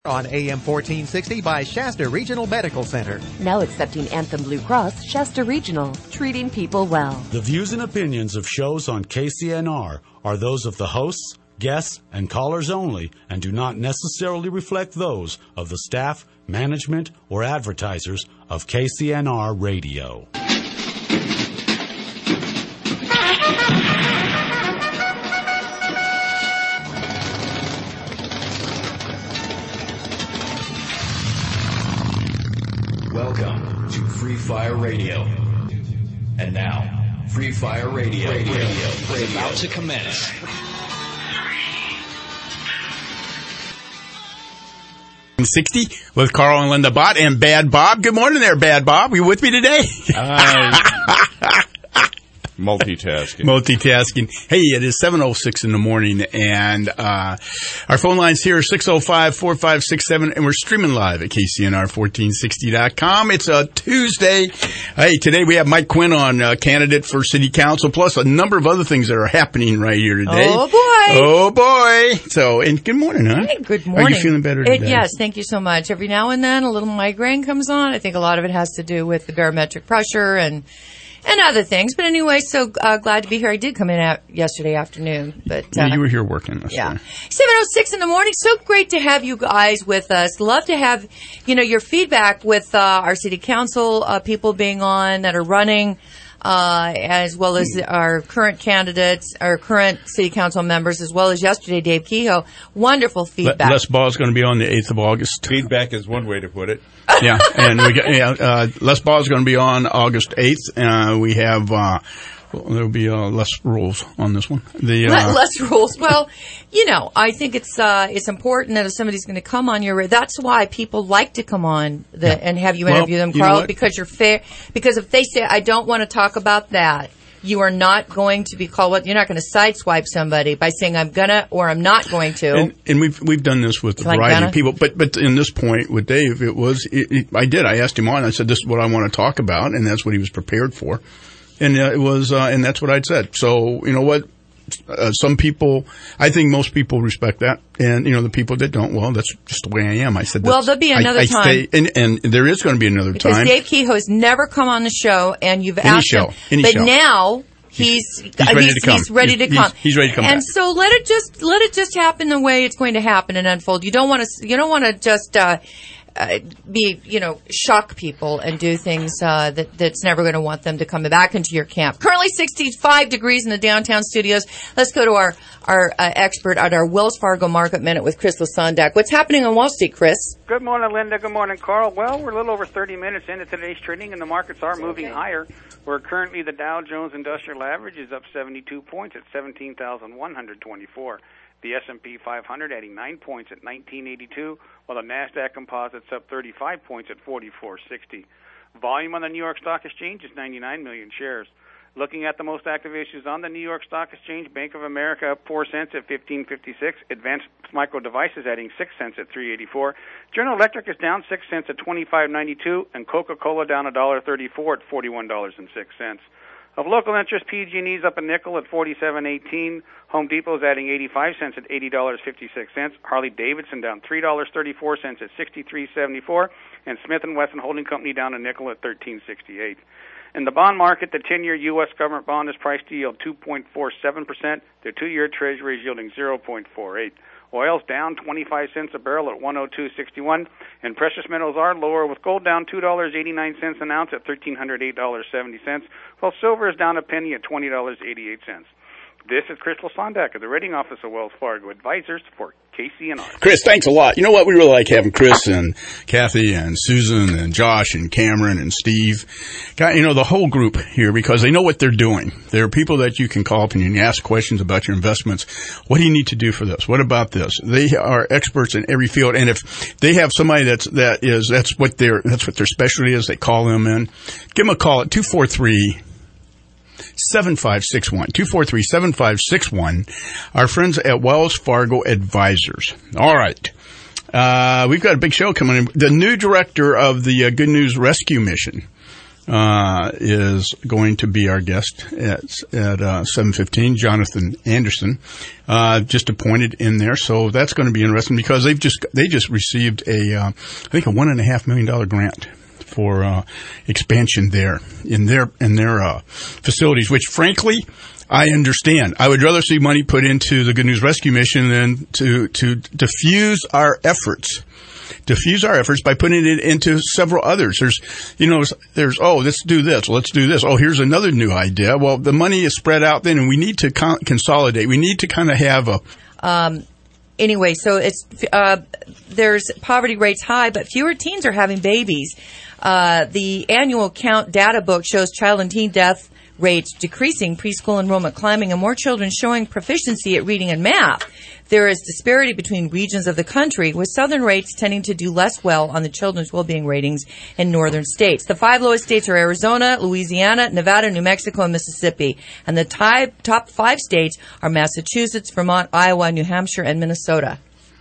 On AM 1460 by Shasta Regional Medical Center. Now accepting Anthem Blue Cross, Shasta Regional, treating people well. The views and opinions of shows on KCNR are those of the hosts, guests, and callers only and do not necessarily reflect those of the staff, management, or advertisers of KCNR Radio. Welcome to Free Fire Radio. And now, Free Fire Radio is about to commence. .60 with Carl and Linda Bott and Bad Bob. Good morning there, Bad Bob. You with me today? Multitasking. Hey, it is 7:06 in the morning, and our phone lines here are 605-4567, and we're streaming live at KCNR1460.com. It's a Tuesday. Hey, today we have Mike Quinn on, candidate for city council, plus a number of other things that are happening right here today. Oh, boy. So, and good morning, huh? Hey, good morning. Are you feeling better today? Yes, thank you so much. Every now and then a little migraine comes on. I think a lot of it has to do with the barometric pressure and other things. But anyway, so glad to be here. I did come in yesterday afternoon. But you were here working. Yeah. 7:06 in the morning. So great to have you guys with us. Love to have, your feedback with our city council people being on that are running, as well as our current candidates, our current city council members, as well as yesterday, Dave Kehoe. Wonderful feedback. Les Ball is going to be on the 8th of August. Feedback is one way to put it. Yeah, and we got, Les Ball is going to be on August 8th. We have, there'll be less rules on this one. Less rules. Well, I think it's important that if somebody's going to come on your, that's why people like to come on and have you interview them, Carl, because you're fair. Because if they say, I don't want to talk about that, you are not going to be called. You're not going to sideswipe somebody by saying I'm gonna or I'm not going to. And we've done this with a variety of people. But in this point with Dave, I asked him on. I said, this is what I want to talk about, and that's what he was prepared for. And and that's what I'd said. So you know what. Some people, I think most people respect that, and the people that don't, well, that's just the way I am. I said, well, there'll be another time, and there is going to be another because time. Dave Kehoe has never come on the show, and you've asked him, but now he's ready to come. He's ready to come. He's ready to come. And back. So let it just happen the way it's going to happen and unfold. You don't want to just shock people and do things that's never going to want them to come back into your camp. Currently 65 degrees in the downtown studios. Let's go to our expert at our Wells Fargo Market Minute with Chris Lasondak. What's happening on Wall Street, Chris? Good morning, Linda. Good morning, Carl. Well, we're a little over 30 minutes into today's trading, and the markets are moving higher. Where currently the Dow Jones Industrial Average is up 72 points at 17,124. The S&P 500 adding 9 points at 1982, while the NASDAQ Composite's up 35 points at 4460. Volume on the New York Stock Exchange is 99 million shares. Looking at the most active issues on the New York Stock Exchange, Bank of America up 4 cents at 1556, Advanced Micro Devices adding 6 cents at 384, General Electric is down 6 cents at 25.92, and Coca-Cola down $1.34 at $41.06. Of local interest, PG&E's up a nickel at 47.18. Home Depot's adding 85 cents at $80.56. Harley-Davidson down $3.34 at 63.74. And Smith & Wesson Holding Company down a nickel at 13.68. In the bond market, the 10-year U.S. government bond is priced to yield 2.47%. The 2-year Treasury is yielding 0.48. Oil's down 25 cents a barrel at 102.61, and precious metals are lower, with gold down $2.89 an ounce at $1,308.70, while silver is down a penny at $20.88. This is Chris Lasondak of the Rating Office of Wells Fargo Advisors for KCNR. Chris, thanks a lot. You know what? We really like having Chris and Kathy and Susan and Josh and Cameron and Steve. Got, the whole group here because they know what they're doing. There are people that you can call up and you can ask questions about your investments. What do you need to do for this? What about this? They are experts in every field. And if they have somebody that's what their specialty is, they call them in. Give them a call at 243-7561. 243-7561. Our friends at Wells Fargo Advisors. All right. We've got a big show coming in. The new director of the Good News Rescue Mission is going to be our guest at 7:15. Jonathan Anderson, just appointed in there, so that's going to be interesting because they just received I think a $1.5 million grant for expansion there in their facilities, which frankly I understand. I would rather see money put into the Good News Rescue Mission than to diffuse our efforts by putting it into several others. There's let's do this. Let's do this. Oh, here's another new idea. Well, the money is spread out then, and we need to consolidate. We need to kind of have a... Anyway, so it's there's poverty rates high, but fewer teens are having babies. The annual count data book shows child and teen death rates decreasing, preschool enrollment climbing, and more children showing proficiency at reading and math. There is disparity between regions of the country, with southern rates tending to do less well on the children's well-being ratings in northern states. The 5 lowest states are Arizona, Louisiana, Nevada, New Mexico, and Mississippi. And the top 5 states are Massachusetts, Vermont, Iowa, New Hampshire, and Minnesota.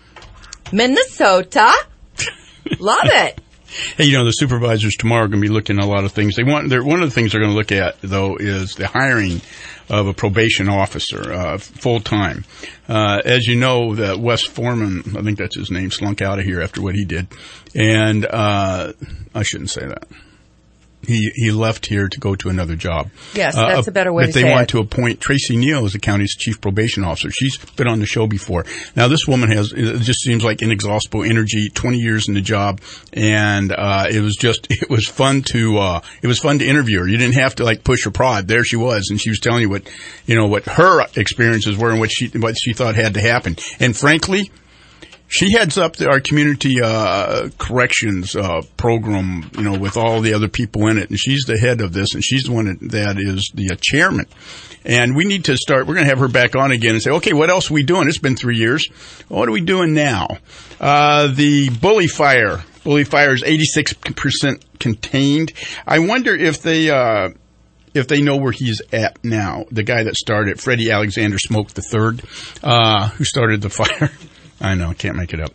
Minnesota? Love it. Hey, the supervisors tomorrow are going to be looking at a lot of things. One of the things they're going to look at, though, is the hiring of a probation officer, full-time. As you know, that Wes Foreman, I think that's his name, slunk out of here after what he did. And I shouldn't say that. He left here to go to another job. Yes, that's a better way to say it. But they want to appoint Tracy Neal as the county's chief probation officer. She's been on the show before. Now, this woman it just seems like inexhaustible energy, 20 years in the job, and it was fun to interview her. You didn't have to push or prod. There she was, and she was telling you what her experiences were and what she thought had to happen. And frankly, she heads up our community corrections program, with all the other people in it, and she's the head of this, and she's the one that is the chairman. And we need to start. We're going to have her back on again and say, okay, what else are we doing? It's been 3 years. What are we doing now? The bully fire is 86% contained. I wonder if they know where he's at now. The guy that started, Freddie Alexander Smoke III, who started the fire. I know, can't make it up.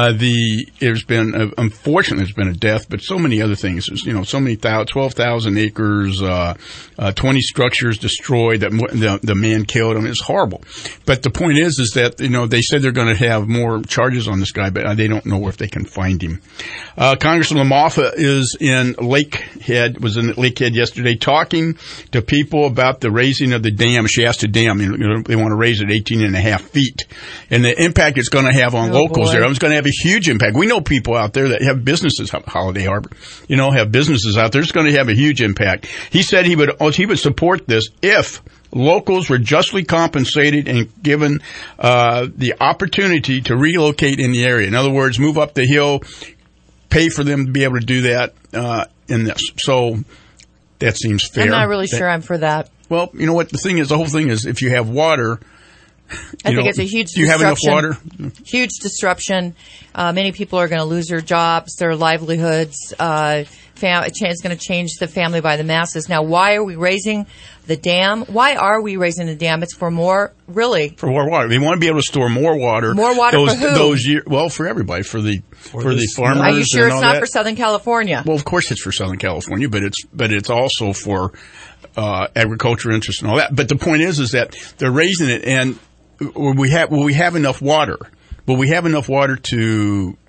Unfortunately, there's been a death, but so many other things. There's, so many 12,000 acres, 20 structures destroyed that the man killed. I mean, it's horrible. But the point is that, they said they're going to have more charges on this guy, but they don't know if they can find him. Congressman LaMoffa was in Lakehead yesterday talking to people about the raising of the dam, Shasta Dam. They want to raise it 18.5 feet. And the impact it's going to have on locals there. It's going to have a huge impact. We know people out there that have businesses, Holiday Harbor, have businesses out there. It's going to have a huge impact. He said he would support this if locals were justly compensated and given the opportunity to relocate in the area. In other words, move up the hill, pay for them to be able to do that in this. So that seems fair. I'm not really sure I'm for that. Well, you know what? The whole thing is if you have water, I think it's a huge disruption. Do you have enough water? Huge disruption. Many people are going to lose their jobs, their livelihoods. It's going to change the family by the masses. Now, why are we raising the dam? Why are we raising the dam? It's for more, really. For more water. They want to be able to store more water. More water for who? Well, for everybody. For the farmers. Are you sure it's not for Southern California? Well, of course it's for Southern California, but it's also for agriculture interests and all that. But the point is that they're raising it, and will we have enough water? Will we have enough water to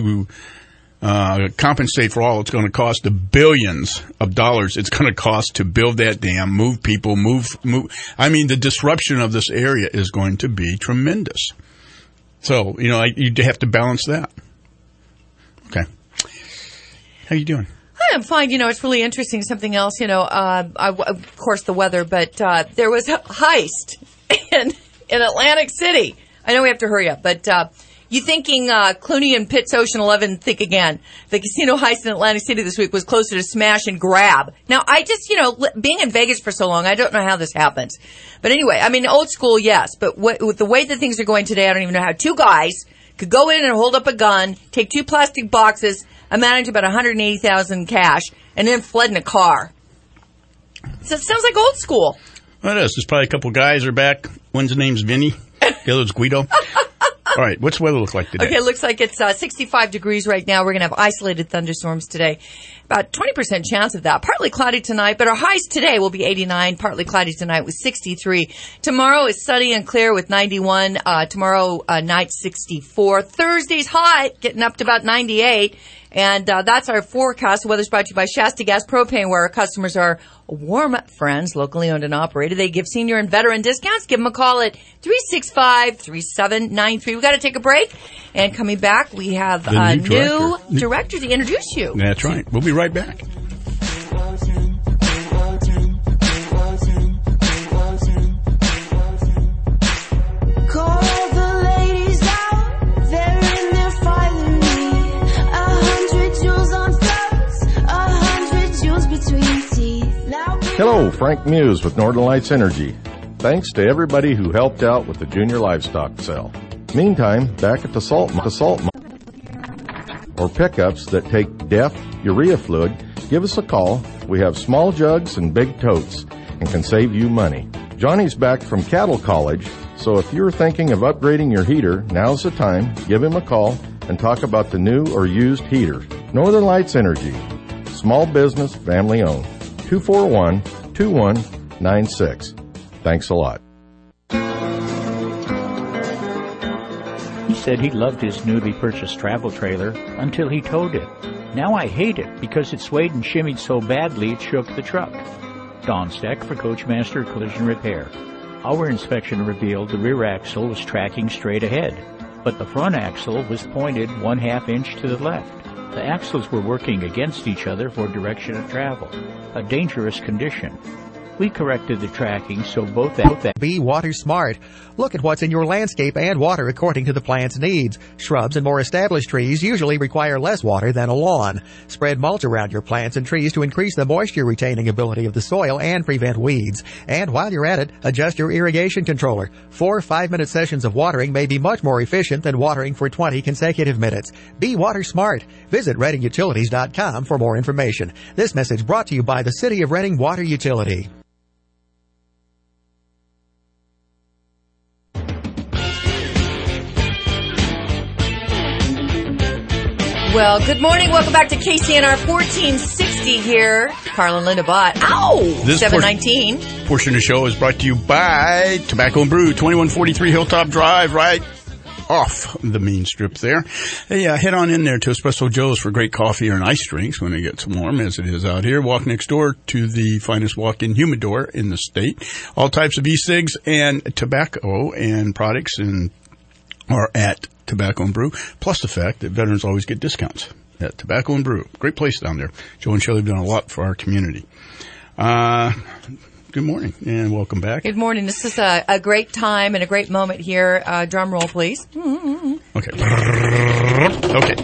compensate for all it's going to cost? The billions of dollars it's going to cost to build that dam, move people, move. I mean, the disruption of this area is going to be tremendous. So, you have to balance that. Okay. How you doing? I'm fine. It's really interesting. Something else, of course, the weather, but there was a heist in Atlantic City. I know we have to hurry up, but you thinking Clooney and Pitt's Ocean 11, think again. The casino heist in Atlantic City this week was closer to smash and grab. Now, I just, being in Vegas for so long, I don't know how this happens. But anyway, I mean, old school, yes. But with the way that things are going today, I don't even know how 2 guys could go in and hold up a gun, take 2 plastic boxes, amounting to about $180,000 cash, and then fled in a car. So it sounds like old school. Well, it is. There's probably a couple guys are back. One's name's Vinny. The other's Guido. All right, what's the weather look like today? Okay, it looks like it's 65 degrees right now. We're going to have isolated thunderstorms today. About 20% chance of that. Partly cloudy tonight, but our highs today will be 89. Partly cloudy tonight with 63. Tomorrow is sunny and clear with 91. Tomorrow night 64. Thursday's hot, getting up to about 98. And that's our forecast. The weather's brought to you by Shasta Gas Propane, where our customers are warm friends, locally owned and operated. They give senior and veteran discounts. Give them a call at 365-3793. We've got to take a break. And coming back, we have a new director to introduce you. That's right. We'll be right back. Hello, Frank Muse with Northern Lights Energy. Thanks to everybody who helped out with the junior livestock sale. Meantime, back at the salt or pickups that take DEF urea fluid, give us a call. We have small jugs and big totes and can save you money. Johnny's back from Cattle College, so if you're thinking of upgrading your heater, now's the time. Give him a call and talk about the new or used heater. Northern Lights Energy. Small business, family owned. 241-2196. Thanks a lot. He said he loved his newly purchased travel trailer until he towed it. Now I hate it because it swayed and shimmied so badly it shook the truck. Don Steck for Coachmaster Collision Repair. Our inspection revealed the rear axle was tracking straight ahead, but the front axle was pointed 1/2 inch to the left. The axles were working against each other for direction of travel, a dangerous condition. We corrected the tracking so both Be water smart. Look at what's in your landscape and water according to the plant's needs. Shrubs and more established trees usually require less water than a lawn. Spread mulch around your plants and trees to increase the moisture retaining ability of the soil and prevent weeds. And while you're at it, adjust your irrigation controller. 4 5-minute sessions of watering may be much more efficient than watering for 20 consecutive minutes. Be water smart. Visit ReddingUtilities.com for more information. This message brought to you by the City of Redding Water Utility. Well, good morning. Welcome back to KCNR 1460 here. Carl and Linda Bott. Ow! 719. Portion of the show is brought to you by Tobacco and Brew, 2143 Hilltop Drive, right off the main strip there. Hey, head on in there to Espresso Joe's for great coffee and ice drinks when it gets warm, as it is out here. Walk next door to the finest walk-in humidor in the state. All types of e-cigs and tobacco and products are at Tobacco and Brew, plus the fact that veterans always get discounts at Tobacco and Brew. Great place down there. Joe and Shelley have done a lot for our community. Good morning and welcome back. Good morning. This is a great time and a great moment here. Drum roll, please. Okay. Okay.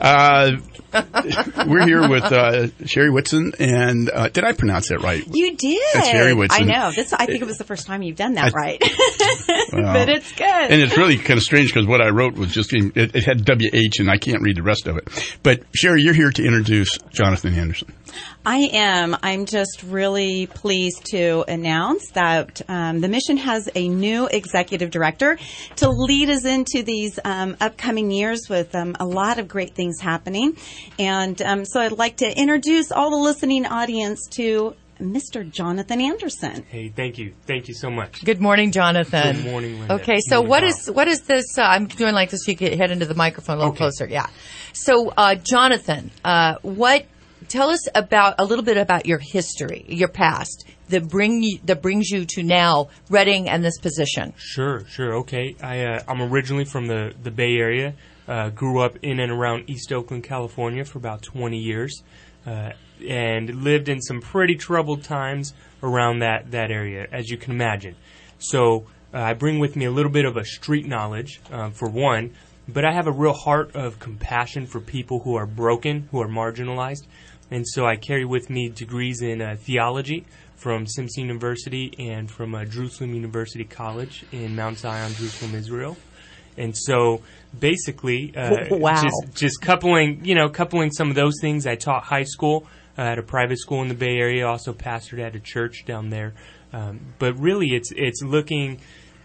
We're here with Sherry Whitson, and did I pronounce that right? You did. That's Sherry Whitson. I know. I think it was the first time you've done that right. But it's good. And it's really kind of strange because what I wrote was just, it had WH, and I can't read the rest of it. But Sherry, you're here to introduce Jonathan Anderson. I am. I'm just really pleased to announce that the mission has a new executive director to lead us into these upcoming years with a lot of great things happening. And so I'd like to introduce all the listening audience to Mr. Jonathan Anderson. Hey, thank you. Thank you so much. Good morning, Jonathan. Good morning, Linda. Okay, so what is this? I'm doing like this so you can head into the microphone a little closer. Yeah. So, Jonathan, tell us a little bit about your history, your past, that brings you to now Redding and this position. Sure. Okay. I'm originally from the Bay Area. Grew up in and around East Oakland, California for about 20 years. And lived in some pretty troubled times around that area, as you can imagine. So I bring with me a little bit of a street knowledge, for one, but I have a real heart of compassion for people who are broken, who are marginalized. And so I carry with me degrees in theology from Simpson University and from Jerusalem University College in Mount Zion, Jerusalem, Israel. And so basically, wow. just coupling some of those things. I taught high school at a private school in the Bay Area, also pastored at a church down there. But really, it's looking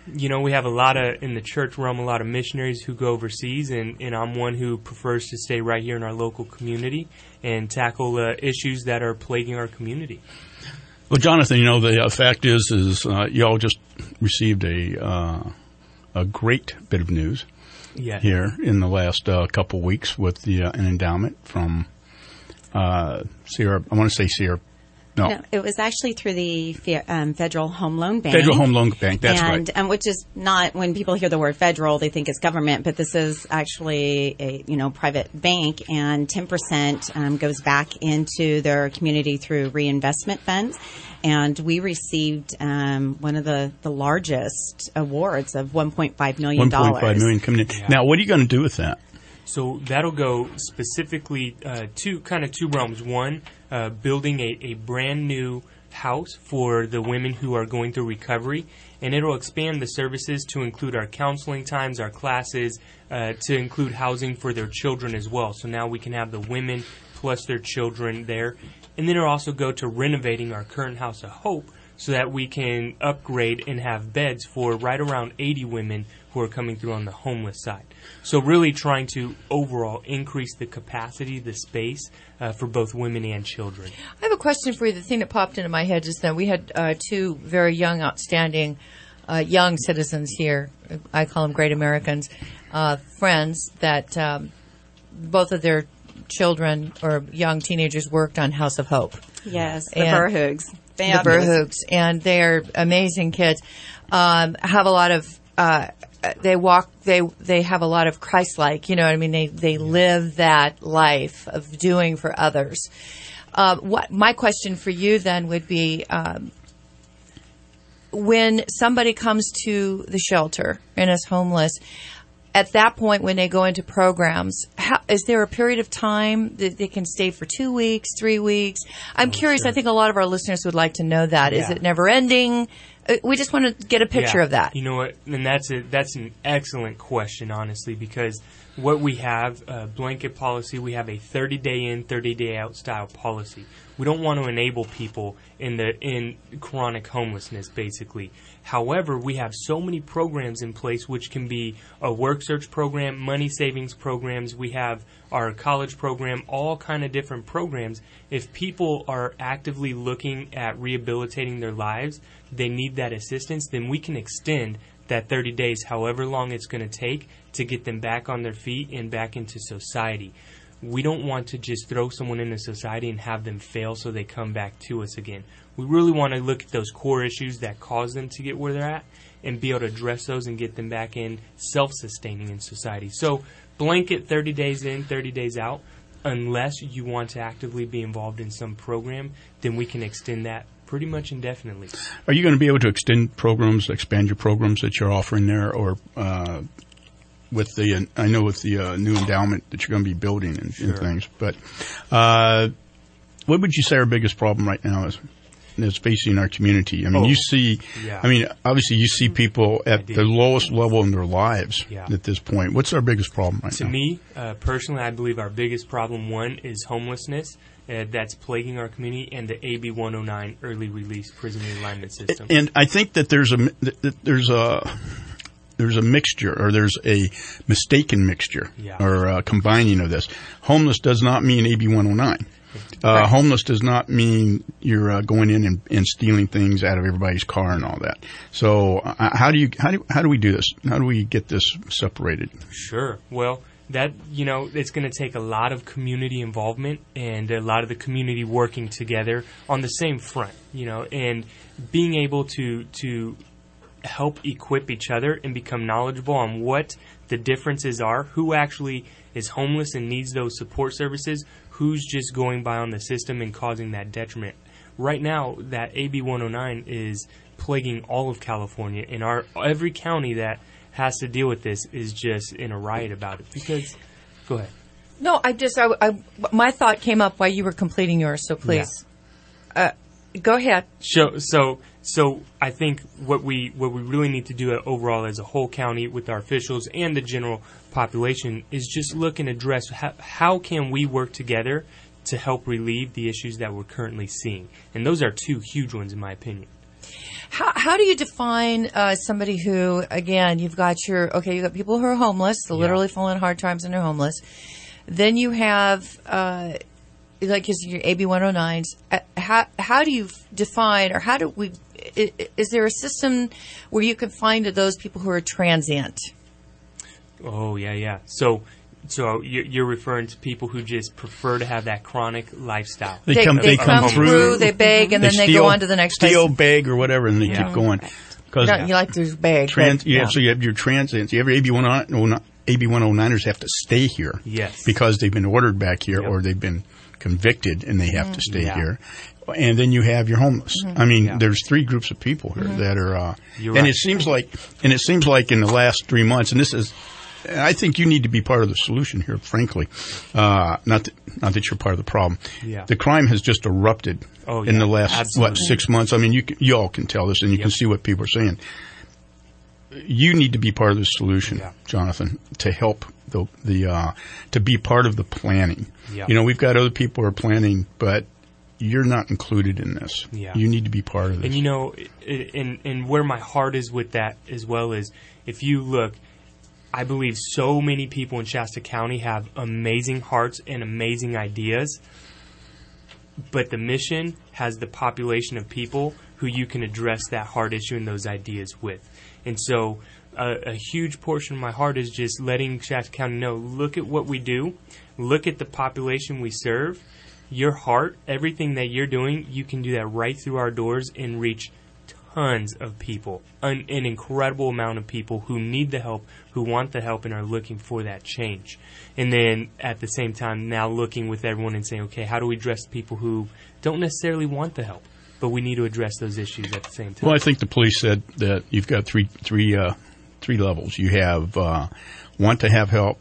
we have a lot of, in the church realm, a lot of missionaries who go overseas, and I'm one who prefers to stay right here in our local community and tackle issues that are plaguing our community. Well, Jonathan, the fact is y'all just received a great bit of news here in the last couple weeks with an endowment from Sierra. I want to say Sierra. No, it was actually through the Federal Home Loan Bank. Federal Home Loan Bank, that's right. And which is not, when people hear the word federal, they think it's government, but this is actually a private bank, and 10% goes back into their community through reinvestment funds. And we received one of the largest awards of $1.5 million. $1.5 million coming in. Yeah. Now, what are you going to do with that? So that'll go specifically two realms. One, building a brand new house for the women who are going through recovery, and it'll expand the services to include our counseling times, our classes, to include housing for their children as well. So now we can have the women plus their children there. And then it'll also go to renovating our current House of Hope so that we can upgrade and have beds for right around 80 women who are coming through on the homeless side. So really trying to overall increase the capacity, the space for both women and children. I have a question for you. The thing that popped into my head just then, we had two very young, outstanding young citizens here. I call them great Americans, friends that both of their children or young teenagers worked on House of Hope. Yes, the Burhoogs. The Burhoogs. And they're amazing kids. Have a lot of... They have a lot of Christ-like, they live that life of doing for others. What my question for you then would be, when somebody comes to the shelter and is homeless, at that point when they go into programs, is there a period of time that they can stay for 2 weeks, 3 weeks? I'm curious. Sure. I think a lot of our listeners would like to know that. Yeah. Is it never ending? We just want to get a picture of that. You know what? And that's an excellent question, honestly, because what we have, blanket policy, we have a 30-day in, 30-day out style policy. We don't want to enable people in chronic homelessness, basically. However, we have so many programs in place, which can be a work search program, money savings programs. We have our college program, all kind of different programs. If people are actively looking at rehabilitating their lives, they need that assistance, then we can extend that 30 days, however long it's going to take, to get them back on their feet and back into society. We don't want to just throw someone into society and have them fail so they come back to us again. We really want to look at those core issues that cause them to get where they're at and be able to address those and get them back in self-sustaining in society. So blanket 30 days in, 30 days out. Unless you want to actively be involved in some program, then we can extend that pretty much indefinitely. Are you going to be able to expand your programs that you're offering there, or with the new endowment that you're going to be building and things? But what would you say our biggest problem right now is facing our community? I mean, obviously you see people at the lowest level in their lives at this point. What's our biggest problem right now? To me, personally, I believe our biggest problem, one, is homelessness. That's plaguing our community, and the AB 109 early release prison realignment system. And I think that there's a mixture, or there's a mistaken mixture, or combining of this. Homeless does not mean AB 109. Homeless does not mean you're going in and stealing things out of everybody's car and all that. So how do we do this? How do we get this separated? Sure. Well, that, it's going to take a lot of community involvement and a lot of the community working together on the same front, and being able to help equip each other and become knowledgeable on what the differences are, who actually is homeless and needs those support services, who's just going by on the system and causing that detriment. Right now, that AB 109 is plaguing all of California, and every county that has to deal with this is just in a riot about it. Because, go ahead. No, my thought came up while you were completing yours, so please. Yeah. Go ahead. So I think what we really need to do overall as a whole county with our officials and the general population is just look and address how can we work together to help relieve the issues that we're currently seeing. And those are two huge ones in my opinion. How do you define somebody who, again, you've got people who are homeless, literally falling on hard times and they're homeless. Then you have, like your AB 109s. How do you define, or how do we, is there a system where you can find those people who are transient? Oh, yeah. So you're referring to people who just prefer to have that chronic lifestyle. They come through, they beg, and then they go on to the next place. Steal, beg, or whatever, and they keep going. You like to beg. So you have your transients. You have your AB 109ers have to stay here. Yes. Because they've been ordered back here or they've been convicted and they have to stay here. And then you have your homeless. I mean, there's three groups of people here that are, and it seems like in the last 3 months, and this is, I think you need to be part of the solution here, frankly. Not that you're part of the problem. Yeah. The crime has just erupted in the last 6 months. I mean, you all can tell this, and you can see what people are saying. You need to be part of the solution, Jonathan, to help to be part of the planning. Yeah. You know, we've got other people who are planning, but you're not included in this. Yeah. You need to be part of this. And you know, and where my heart is with that as well is, if you look, I believe so many people in Shasta County have amazing hearts and amazing ideas, but the mission has the population of people who you can address that heart issue and those ideas with. And so a huge portion of my heart is just letting Shasta County know, look at what we do, look at the population we serve, your heart, everything that you're doing, you can do that right through our doors and reach tons of people, an incredible amount of people who need the help, who want the help, and are looking for that change. And then at the same time, now looking with everyone and saying, okay, how do we address people who don't necessarily want the help, but we need to address those issues at the same time? Well, I think the police said that you've got three levels. You have want to have help,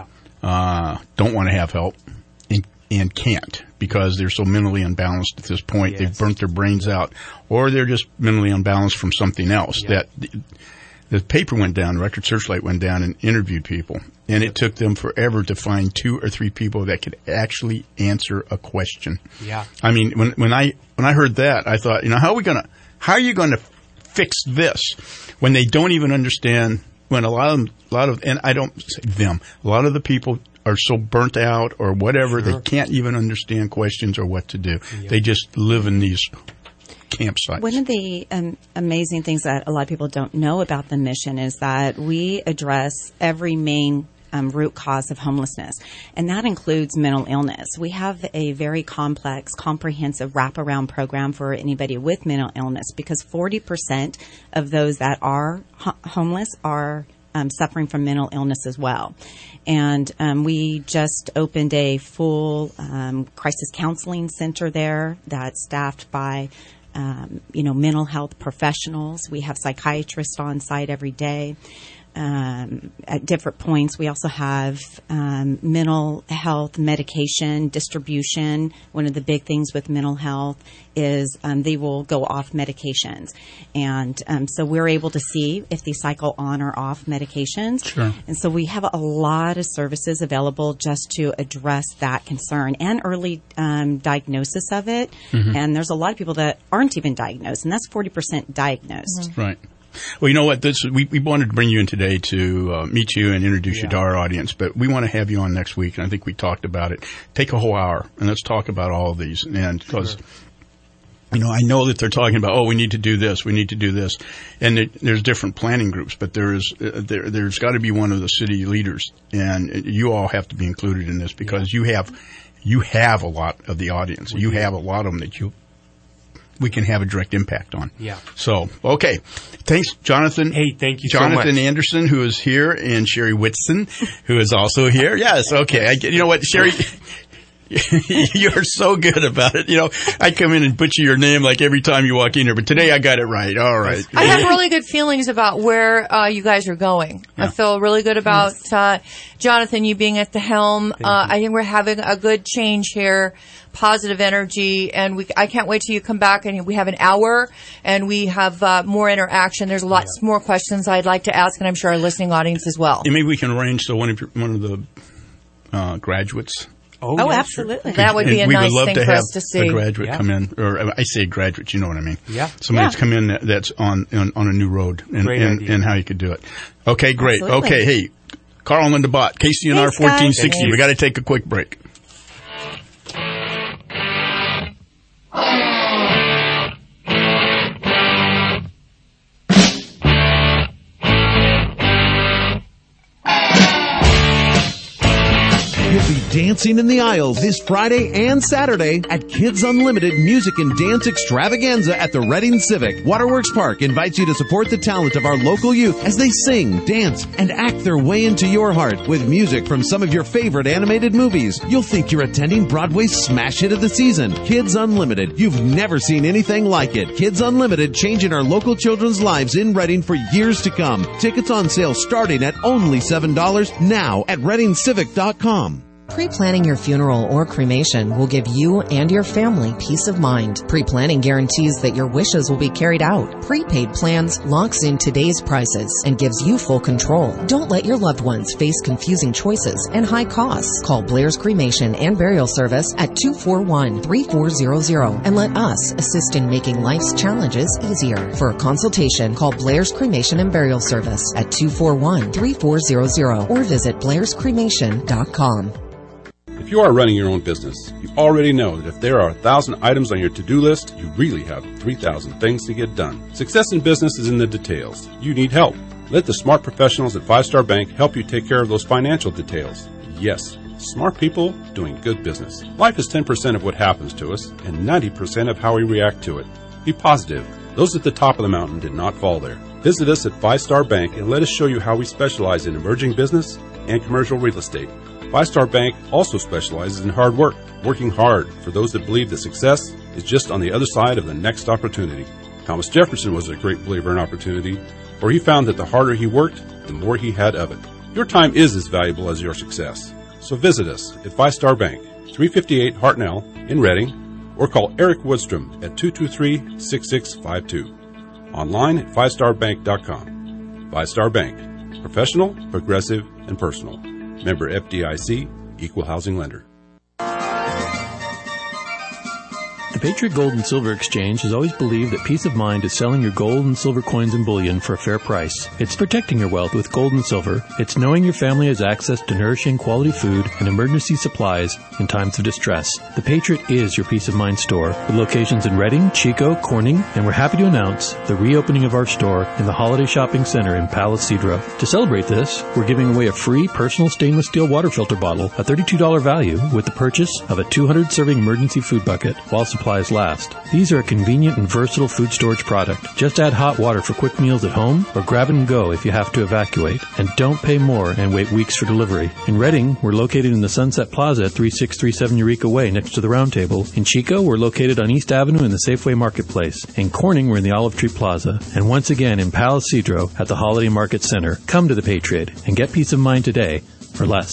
don't want to have help, and can't, because they're so mentally unbalanced at this point. Yes. They've burnt their brains out, or they're just mentally unbalanced from something else. Yeah. That the paper went down, Record Searchlight went down and interviewed people, and it took them forever to find 2 or 3 people that could actually answer a question. Yeah. I mean, when I heard that, I thought, how are you going to fix this when they don't even understand? When a lot of, and I don't say them, a lot of the people are so burnt out or whatever, they can't even understand questions or what to do. Yeah. They just live in these campsites. One of the amazing things that a lot of people don't know about the mission is that we address every main root cause of homelessness, and that includes mental illness. We have a very complex, comprehensive wraparound program for anybody with mental illness, because 40% of those that are homeless are suffering from mental illness as well. And we just opened a full crisis counseling center there that's staffed by mental health professionals. We have psychiatrists on site every day at different points. We also have mental health medication distribution. One of the big things with mental health is they will go off medications. And so we're able to see if they cycle on or off medications. Sure. And so we have a lot of services available just to address that concern and early diagnosis of it. Mm-hmm. And there's a lot of people that aren't even diagnosed, and that's 40% diagnosed. Mm-hmm. Right. Well, you know what? We wanted to bring you in today to meet you and introduce you to our audience, but we want to have you on next week, and I think we talked about it. Take a whole hour, and let's talk about all of these. And because, I know that they're talking about, we need to do this, we need to do this, and there's different planning groups, but there's got to be one of the city leaders, and you all have to be included in this because you have a lot of the audience. You have a lot of them that we can have a direct impact on. Yeah. So, okay. Thanks, Jonathan. Hey, thank you so much. Jonathan Anderson, who is here, and Sherry Whitson, who is also here. Yes, okay. You know what, Sherry? You're so good about it. I come in and butcher your name like every time you walk in here, but today I got it right. All right. I have really good feelings about where you guys are going. Yeah. I feel really good about Jonathan, you being at the helm. I think we're having a good change here, positive energy, and I can't wait till you come back and we have an hour and we have more interaction. There's lots more questions I'd like to ask, and I'm sure our listening audience as well. And maybe we can arrange so one of the graduates Oh, absolutely. That would be a nice thing for us to see. We would love to have a graduate come in, or I say graduate, you know what I mean? Yeah. Somebody that's come in that's on a new road and how you could do it. Okay, great. Absolutely. Okay, hey, Carl and Linda Bott, KCNR 1460. We got to take a quick break. You'll be dancing in the aisles this Friday and Saturday at Kids Unlimited Music and Dance Extravaganza at the Reading Civic. Waterworks Park invites you to support the talent of our local youth as they sing, dance, and act their way into your heart with music from some of your favorite animated movies. You'll think you're attending Broadway's smash hit of the season, Kids Unlimited. You've never seen anything like it. Kids Unlimited, changing our local children's lives in Reading for years to come. Tickets on sale starting at only $7 now at ReadingCivic.com. Pre-planning your funeral or cremation will give you and your family peace of mind. Pre-planning guarantees that your wishes will be carried out. Prepaid plans locks in today's prices and gives you full control. Don't let your loved ones face confusing choices and high costs. Call Blair's Cremation and Burial Service at 241-3400 and let us assist in making life's challenges easier. For a consultation, call Blair's Cremation and Burial Service at 241-3400 or visit blairscremation.com. If you are running your own business, you already know that if there are 1,000 items on your to-do list, you really have 3,000 things to get done. Success in business is in the details. You need help. Let the smart professionals at 5 Star Bank help you take care of those financial details. Yes, smart people doing good business. Life is 10% of what happens to us and 90% of how we react to it. Be positive. Those at the top of the mountain did not fall there. Visit us at 5 Star Bank and let us show you how we specialize in emerging business and commercial real estate. 5 Star Bank also specializes in hard work, working hard for those that believe that success is just on the other side of the next opportunity. Thomas Jefferson was a great believer in opportunity, for he found that the harder he worked, the more he had of it. Your time is as valuable as your success. So visit us at 5 Star Bank, 358 Hartnell in Reading, or call Eric Woodstrom at 223-6652. Online at 5starbank.com. 5 Star Bank. Professional, progressive, and personal. Member FDIC, Equal Housing Lender. The Patriot Gold and Silver Exchange has always believed that peace of mind is selling your gold and silver coins and bullion for a fair price. It's protecting your wealth with gold and silver. It's knowing your family has access to nourishing quality food and emergency supplies in times of distress. The Patriot is your peace of mind store with locations in Reading, Chico, Corning, and we're happy to announce the reopening of our store in the Holiday Shopping Center in Palace Cedro. To celebrate this, we're giving away a free personal stainless steel water filter bottle, a $32 value, with the purchase of a 200-serving emergency food bucket while supplies last. These are a convenient and versatile food storage product. Just add hot water for quick meals at home or grab and go if you have to evacuate. And don't pay more and wait weeks for delivery. In Reading, we're located in the Sunset Plaza at 3637 Eureka Way next to the Round Table. In Chico, we're located on East Avenue in the Safeway Marketplace. In Corning, we're in the Olive Tree Plaza. And once again in Palace Cedro at the Holiday Market Center. Come to the Patriot and get peace of mind today for less.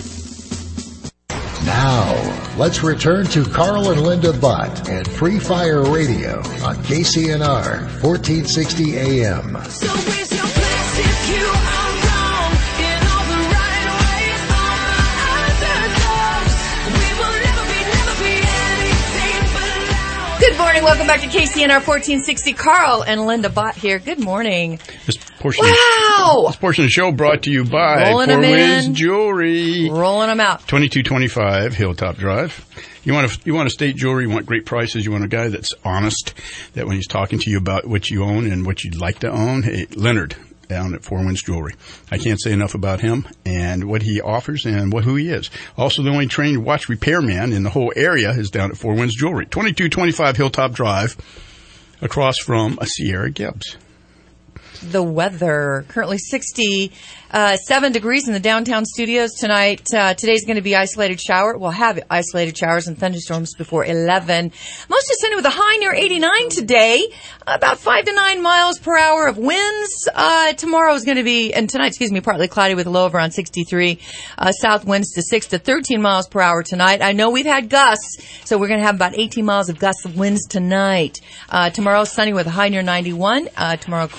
Now, let's return to Carl and Linda Bott and Free Fire Radio on KCNR 1460 AM. So where's your plastic? You are wrong in all the right ways. All my other loves, we will never be anything but loud. Good morning. Welcome back to KCNR 1460. Carl and Linda Bott here. Good morning. This portion of the show brought to you by Rolling Four them Winds in. Jewelry. Rolling them out. 2225 Hilltop Drive. You want estate jewelry, you want great prices, you want a guy that's honest, that when he's talking to you about what you own and what you'd like to own, hey, Leonard down at Four Winds Jewelry. I can't say enough about him and what he offers and who he is. Also, the only trained watch repairman in the whole area is down at Four Winds Jewelry. 2225 Hilltop Drive, across from a Sierra Gibbs. The weather, currently 67 degrees in the downtown studios tonight. Today's going to be isolated shower. We'll have isolated showers and thunderstorms before 11. Mostly sunny with a high near 89 today. About 5 to 9 miles per hour of winds. Tomorrow is going to be, and tonight, partly cloudy with a low of around 63. South winds to 6 to 13 miles per hour tonight. I know we've had gusts, so we're going to have about 18 miles of gusts of winds tonight. Tomorrow sunny with a high near 91. Tomorrow clear with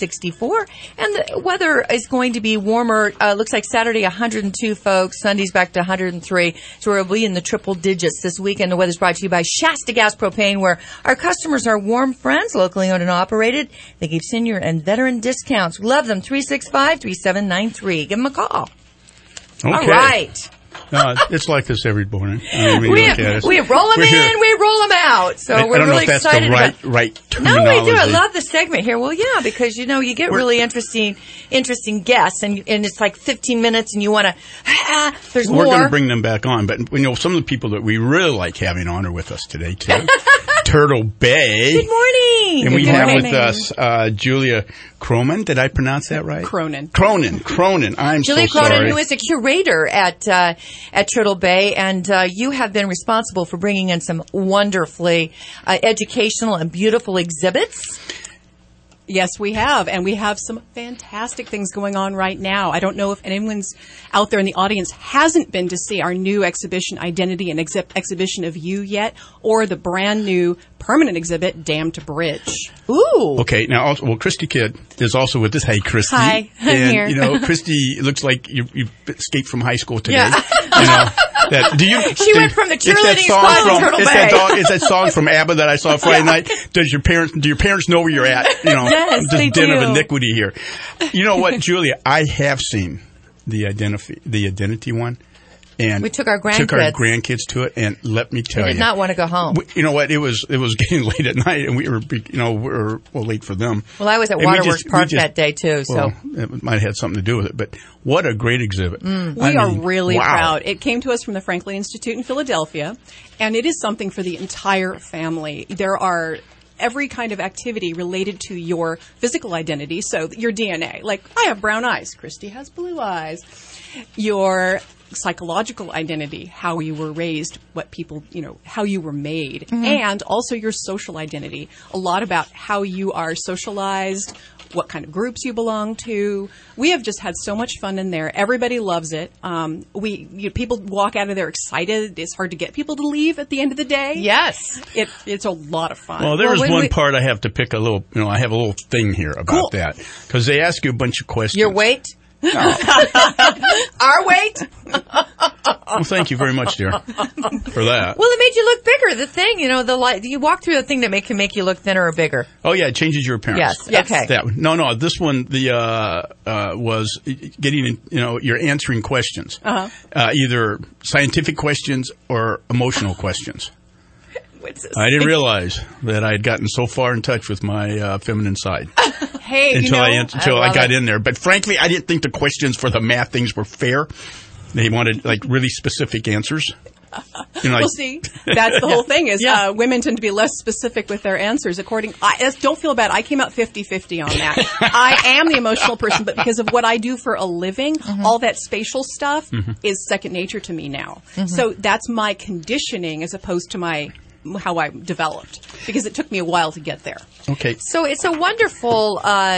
64. And the weather is going to be warmer. Looks like Saturday 102, folks. Sunday's back to 103. So we'll be in the triple digits this weekend. The weather's brought to you by Shasta Gas Propane, where our customers are warm friends, locally owned and operated. They give senior and veteran discounts. We love them. 365-3793. Give them a call. Okay. All right. It's like this every morning. I mean, We roll them in, we roll them out. So we're I don't really know if that's excited the right terminology. No, we do. I love the segment here. Well, yeah, because you get really interesting guests, and it's like 15 minutes, and you want to. There's We're more. going to bring them back on, but some of the people that we really like having on are with us today too. Turtle Bay. Good morning. And we Good have morning. with us Julia Cronin. Did I pronounce that right? Cronin. I'm Julia so sorry. Cronin, who is a curator at Turtle Bay, and you have been responsible for bringing in some wonderfully educational and beautiful exhibits. Yes, we have. And we have some fantastic things going on right now. I don't know if anyone's out there in the audience hasn't been to see our new exhibition, Identity and Exhibition of You yet, or the brand new permanent exhibit, Dam to Bridge. Ooh. Okay, now, also, Christy Kidd is also with us. Hey, Christy. Hi, I'm and, here. Christy looks like you escaped from high school today. Yeah. She went from the cheerleading squad to Turtle Bay. It's that song from ABBA that I saw Friday night. Do your parents know where you're at? Yes, the they den do. of iniquity here. You know what, Julia? I have seen the identity one. And we took our grandkids to it, and let me tell you, they did not want to go home. You know what? It was getting late at night, and we were late for them. Well, I was at Waterworks Park that day too, so it might have had something to do with it. But what a great exhibit! We are really wow. proud. It came to us from the Franklin Institute in Philadelphia, and it is something for the entire family. There are every kind of activity related to your physical identity, so your DNA. Like, I have brown eyes. Christy has blue eyes. Your psychological identity, how you were raised, what people, how you were made, and also your social identity. A lot about how you are socialized, what kind of groups you belong to. We have just had so much fun in there. Everybody loves it. People walk out of there excited. It's hard to get people to leave at the end of the day. Yes. It's a lot of fun. Well, there is one part I have to pick a little, I have a little thing here about that. Because they ask you a bunch of questions. Your weight? No. Our weight? Well, thank you very much, dear, for that. Well, it made you look bigger. The thing, you walk through the thing that can make you look thinner or bigger. Oh yeah, it changes your appearance. Yes. Okay. That one. No. This one, was getting, you're answering questions, either scientific questions or emotional questions. I didn't realize that I had gotten so far in touch with my feminine side. Hey, until I got in there. But frankly, I didn't think the questions for the math things were fair. They wanted really specific answers. Well, see, that's the whole thing is women tend to be less specific with their answers. Don't feel bad. I came out 50-50 on that. I am the emotional person, but because of what I do for a living, all that spatial stuff is second nature to me now. So that's my conditioning as opposed to how I developed, because it took me a while to get there. Okay. So it's a wonderful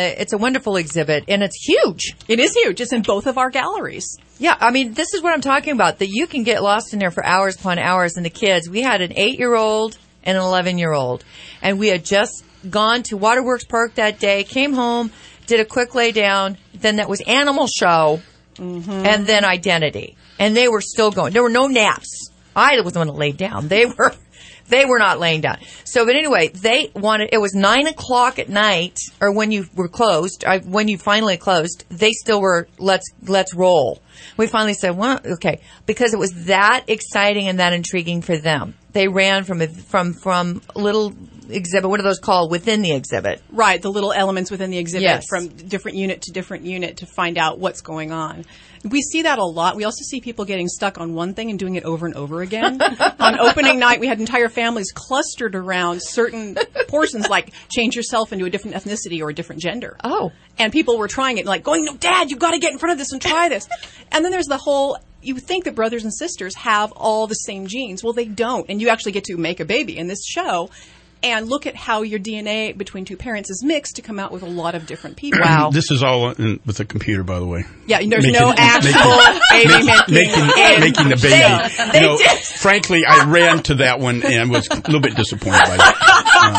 exhibit, and it's huge. It is huge. It's in both of our galleries. Yeah, I mean, this is what I'm talking about, that you can get lost in there for hours upon hours. And the kids, we had an 8-year-old and an 11-year-old, and we had just gone to Waterworks Park that day, came home, did a quick lay down, then that was Animal Show, and then Identity. And they were still going. There were no naps. I was the one that laid down. They were not laying down. So, but anyway, it was 9:00 at night, or when you were closed, when you finally closed, they still were, let's roll. We finally said, well, okay, because it was that exciting and that intriguing for them. They ran from little exhibit, what are those called, within the exhibit? Right, the little elements within the exhibit, yes. From different unit to different unit to find out what's going on. We see that a lot. We also see people getting stuck on one thing and doing it over and over again. On opening night, we had entire families clustered around certain portions, like change yourself into a different ethnicity or a different gender. Oh. And people were trying it, going, no, Dad, you've got to get in front of this and try this. And then there's the whole, you think that brothers and sisters have all the same genes. Well, they don't. And you actually get to make a baby in this show and look at how your DNA between two parents is mixed to come out with a lot of different people. Wow. This is all with a computer, by the way. Yeah, there's no actual baby making the baby. Frankly, I ran to that one and was a little bit disappointed by that.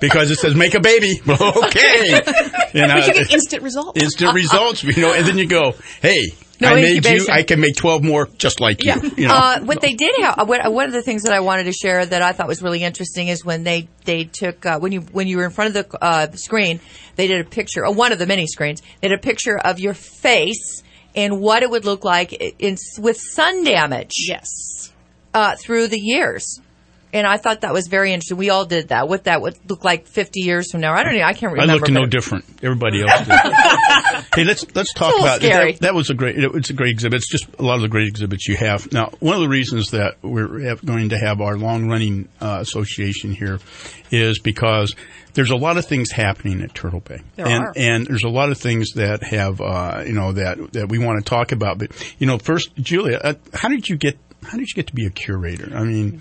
because it says make a baby. Okay. But you get instant results. Instant results, and then you go, hey, No I made you, incubation. I can make 12 more just like you. What they did have, one of the things that I wanted to share that I thought was really interesting is when they took, when you were in front of the screen, they did a picture, one of the mini screens, they did a picture of your face and what it would look like with sun damage. Yes. Through the years. And I thought that was very interesting. We all did that. What that would look like 50 years from now. I can't remember. I looked no different. Everybody else did. Hey, let's talk about it. That was a great exhibit. It's just a lot of the great exhibits you have. Now, one of the reasons that we're going to have our long-running association here is because there's a lot of things happening at Turtle Bay. And there's a lot of things that have, that we want to talk about. But, first, Julia, how did you get to be a curator? I mean,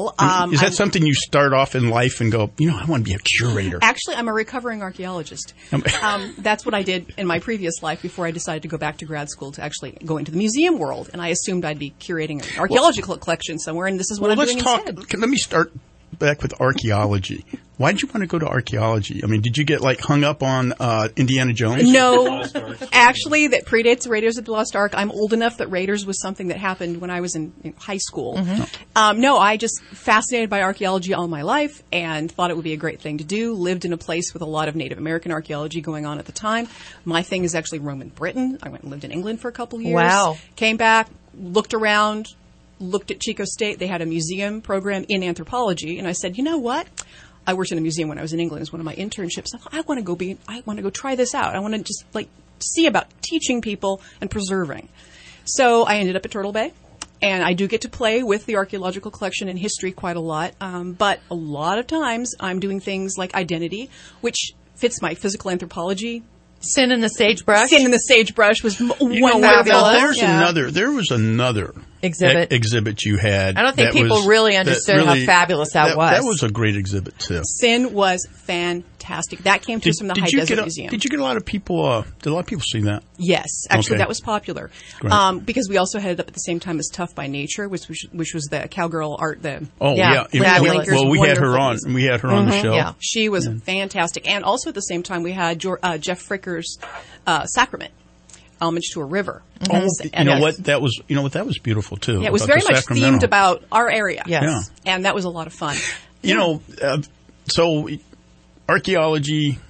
is that something you start off in life and go, I want to be a curator? Actually, I'm a recovering archaeologist. That's what I did in my previous life before I decided to go back to grad school to actually go into the museum world. And I assumed I'd be curating an archaeological collection somewhere, and this is what I'm doing instead. Let me start back with archaeology. Why did you want to go to archaeology? I mean, did you get hung up on Indiana Jones? No, actually, that predates Raiders of the Lost Ark. I'm old enough that Raiders was something that happened when I was in high school. Mm-hmm. No, I just fascinated by archaeology all my life and thought it would be a great thing to do. Lived in a place with a lot of Native American archaeology going on at the time. My thing is actually Roman Britain. I went and lived in England for a couple years. Wow. Came back, looked around, looked at Chico State. They had a museum program in anthropology, and I said, you know what? I worked in a museum when I was in England. It was one of my internships. I thought, I want to go try this out. I want to just see about teaching people and preserving. So I ended up at Turtle Bay, and I do get to play with the archaeological collection and history quite a lot. But a lot of times I'm doing things like identity, which fits my physical anthropology. Sin in the Sagebrush. Sin in the Sagebrush was fabulous. There was another exhibit you had. I don't think people really understood how fabulous that was. That was a great exhibit too. Sin was fantastic. That came to us from the High Desert Museum. Did you get a lot of people? Did a lot of people see that? Yes, actually, that was popular because we also had it up at the same time as Tough by Nature, which was the cowgirl art. Well, we had her on. We had her on the show. Yeah, she was fantastic, and also at the Mm-hmm. same time we had Jeff Fricker's Sacrament. Homage to a river. Oh, that was beautiful too. Yeah, it was very much themed about our area. Yes. Yeah. And that was a lot of fun. So archaeology,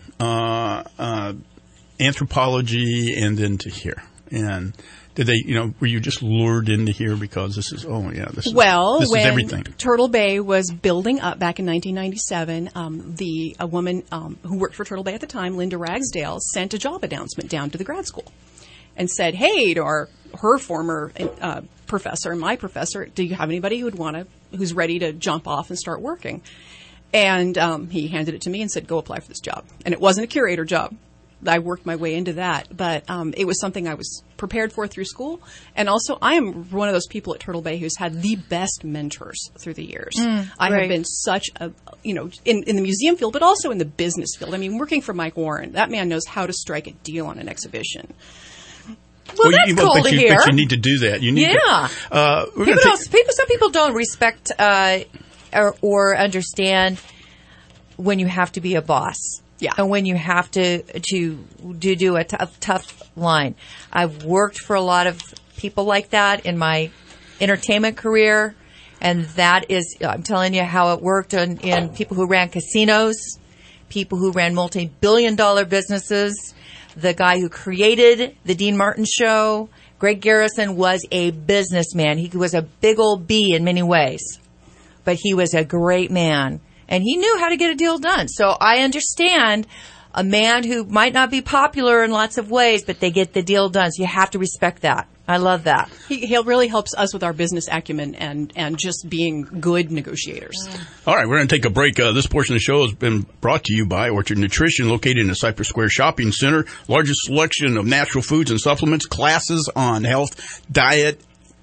anthropology, and then to here. And did they, were you just lured into here because this is everything? Turtle Bay was building up back in 1997, a woman who worked for Turtle Bay at the time, Linda Ragsdale, sent a job announcement down to the grad school and said, hey, to her former professor and my professor, do you have anybody who's ready to jump off and start working? And he handed it to me and said, go apply for this job. And it wasn't a curator job. I worked my way into that, but it was something I was prepared for through school. And also, I am one of those people at Turtle Bay who's had the best mentors through the years. I have been such a, in the museum field, but also in the business field. I mean, working for Mike Warren, that man knows how to strike a deal on an exhibition. Well, that's cool to hear. But you need to do that. You need some people don't respect or understand when you have to be a boss. Yeah. And when you have to do a tough line. I've worked for a lot of people like that in my entertainment career, and that is, I'm telling you how it worked in people who ran casinos, people who ran multi-billion-dollar businesses. The guy who created the Dean Martin Show, Greg Garrison, was a businessman. He was a big old B in many ways, but he was a great man. And he knew how to get a deal done. So I understand a man who might not be popular in lots of ways, but they get the deal done. So you have to respect that. I love that. He really helps us with our business acumen and just being good negotiators. All right, we're going to take a break. This portion of the show has been brought to you by Orchard Nutrition, located in the Cypress Square Shopping Center. Largest selection of natural foods and supplements, classes on health, diet,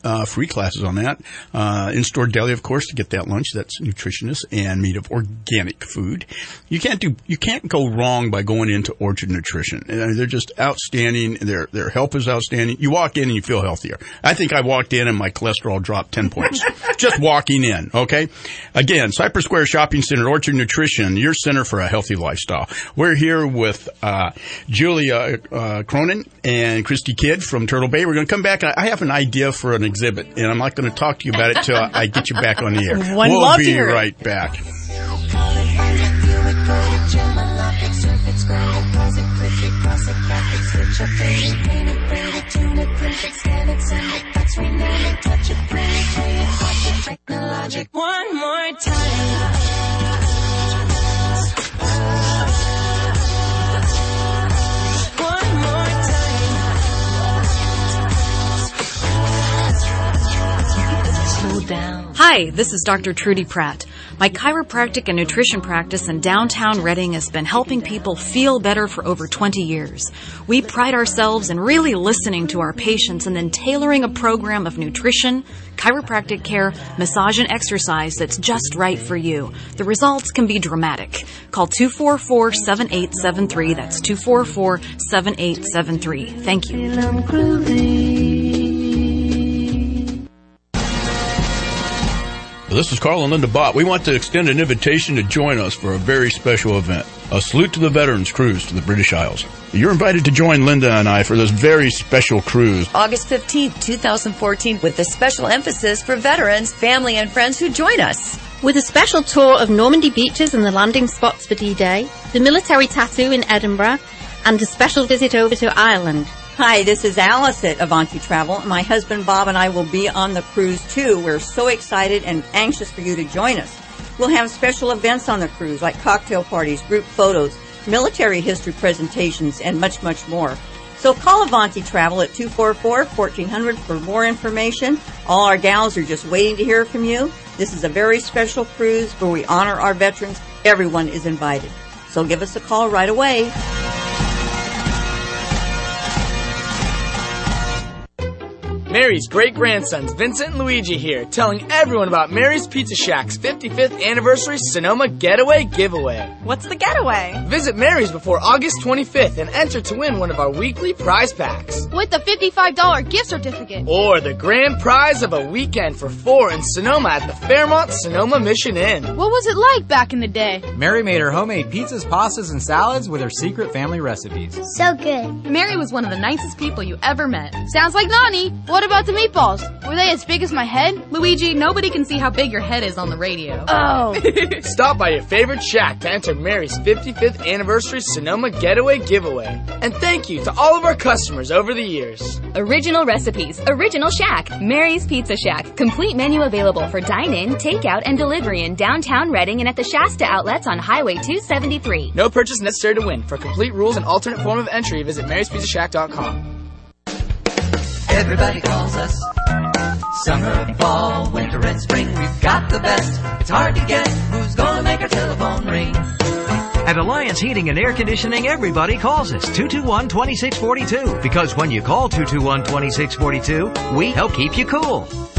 free classes on that. In-store deli, of course, to get that lunch. That's nutritious and made of organic food. You can't go wrong by going into Orchard Nutrition. They're just outstanding. Their help is outstanding. You walk in and you feel healthier. I think I walked in and my cholesterol dropped 10 points. Just walking in, okay? Again, Cypress Square Shopping Center, Orchard Nutrition, your center for a healthy lifestyle. We're here with Julia Cronin and Christy Kidd from Turtle Bay. We're going to come back. I have an idea for an exhibit, and I'm not going to talk to you about it till I get you back on the air. We'll be right back. One more time. Hi, this is Dr. Trudy Pratt. My chiropractic and nutrition practice in downtown Reading has been helping people feel better for over 20 years. We pride ourselves in really listening to our patients and then tailoring a program of nutrition, chiropractic care, massage, and exercise that's just right for you. The results can be dramatic. Call 244-7873. That's 244-7873. Thank you. This is Carl and Linda Bott. We want to extend an invitation to join us for a very special event, a Salute to the Veterans cruise to the British Isles. You're invited to join Linda and I for this very special cruise. August 15th, 2014, with a special emphasis for veterans, family, and friends who join us. With a special tour of Normandy beaches and the landing spots for D-Day, the military tattoo in Edinburgh, and a special visit over to Ireland. Hi, this is Alice at Avanti Travel. My husband Bob and I will be on the cruise too. We're so excited and anxious for you to join us. We'll have special events on the cruise like cocktail parties, group photos, military history presentations, and much, much more. So call Avanti Travel at 244-1400 for more information. All our gals are just waiting to hear from you. This is a very special cruise where we honor our veterans. Everyone is invited. So give us a call right away. Mary's great-grandsons, Vincent and Luigi here, telling everyone about Mary's Pizza Shack's 55th Anniversary Sonoma Getaway Giveaway. What's the getaway? Visit Mary's before August 25th and enter to win one of our weekly prize packs. With a $55 gift certificate. Or the grand prize of a weekend for 4 in Sonoma at the Fairmont Sonoma Mission Inn. What was it like back in the day? Mary made her homemade pizzas, pastas, and salads with her secret family recipes. So good. Mary was one of the nicest people you ever met. Sounds like Nani. What about the meatballs? Were they as big as my head? Luigi, nobody can see how big your head is on the radio. Oh. Stop by your favorite shack to enter Mary's 55th Anniversary Sonoma Getaway Giveaway. And thank you to all of our customers over the years. Original recipes, original shack, Mary's Pizza Shack. Complete menu available for dine-in, takeout, and delivery in downtown Reading and at the Shasta outlets on Highway 273. No purchase necessary to win. For complete rules and alternate form of entry, visit maryspizzashack.com. Everybody calls us. Summer, fall, winter, and spring. We've got the best. It's hard to guess who's gonna make our telephone ring. At Alliance Heating and Air Conditioning, everybody calls us 221-2642. Because when you call 221-2642, we help keep you cool.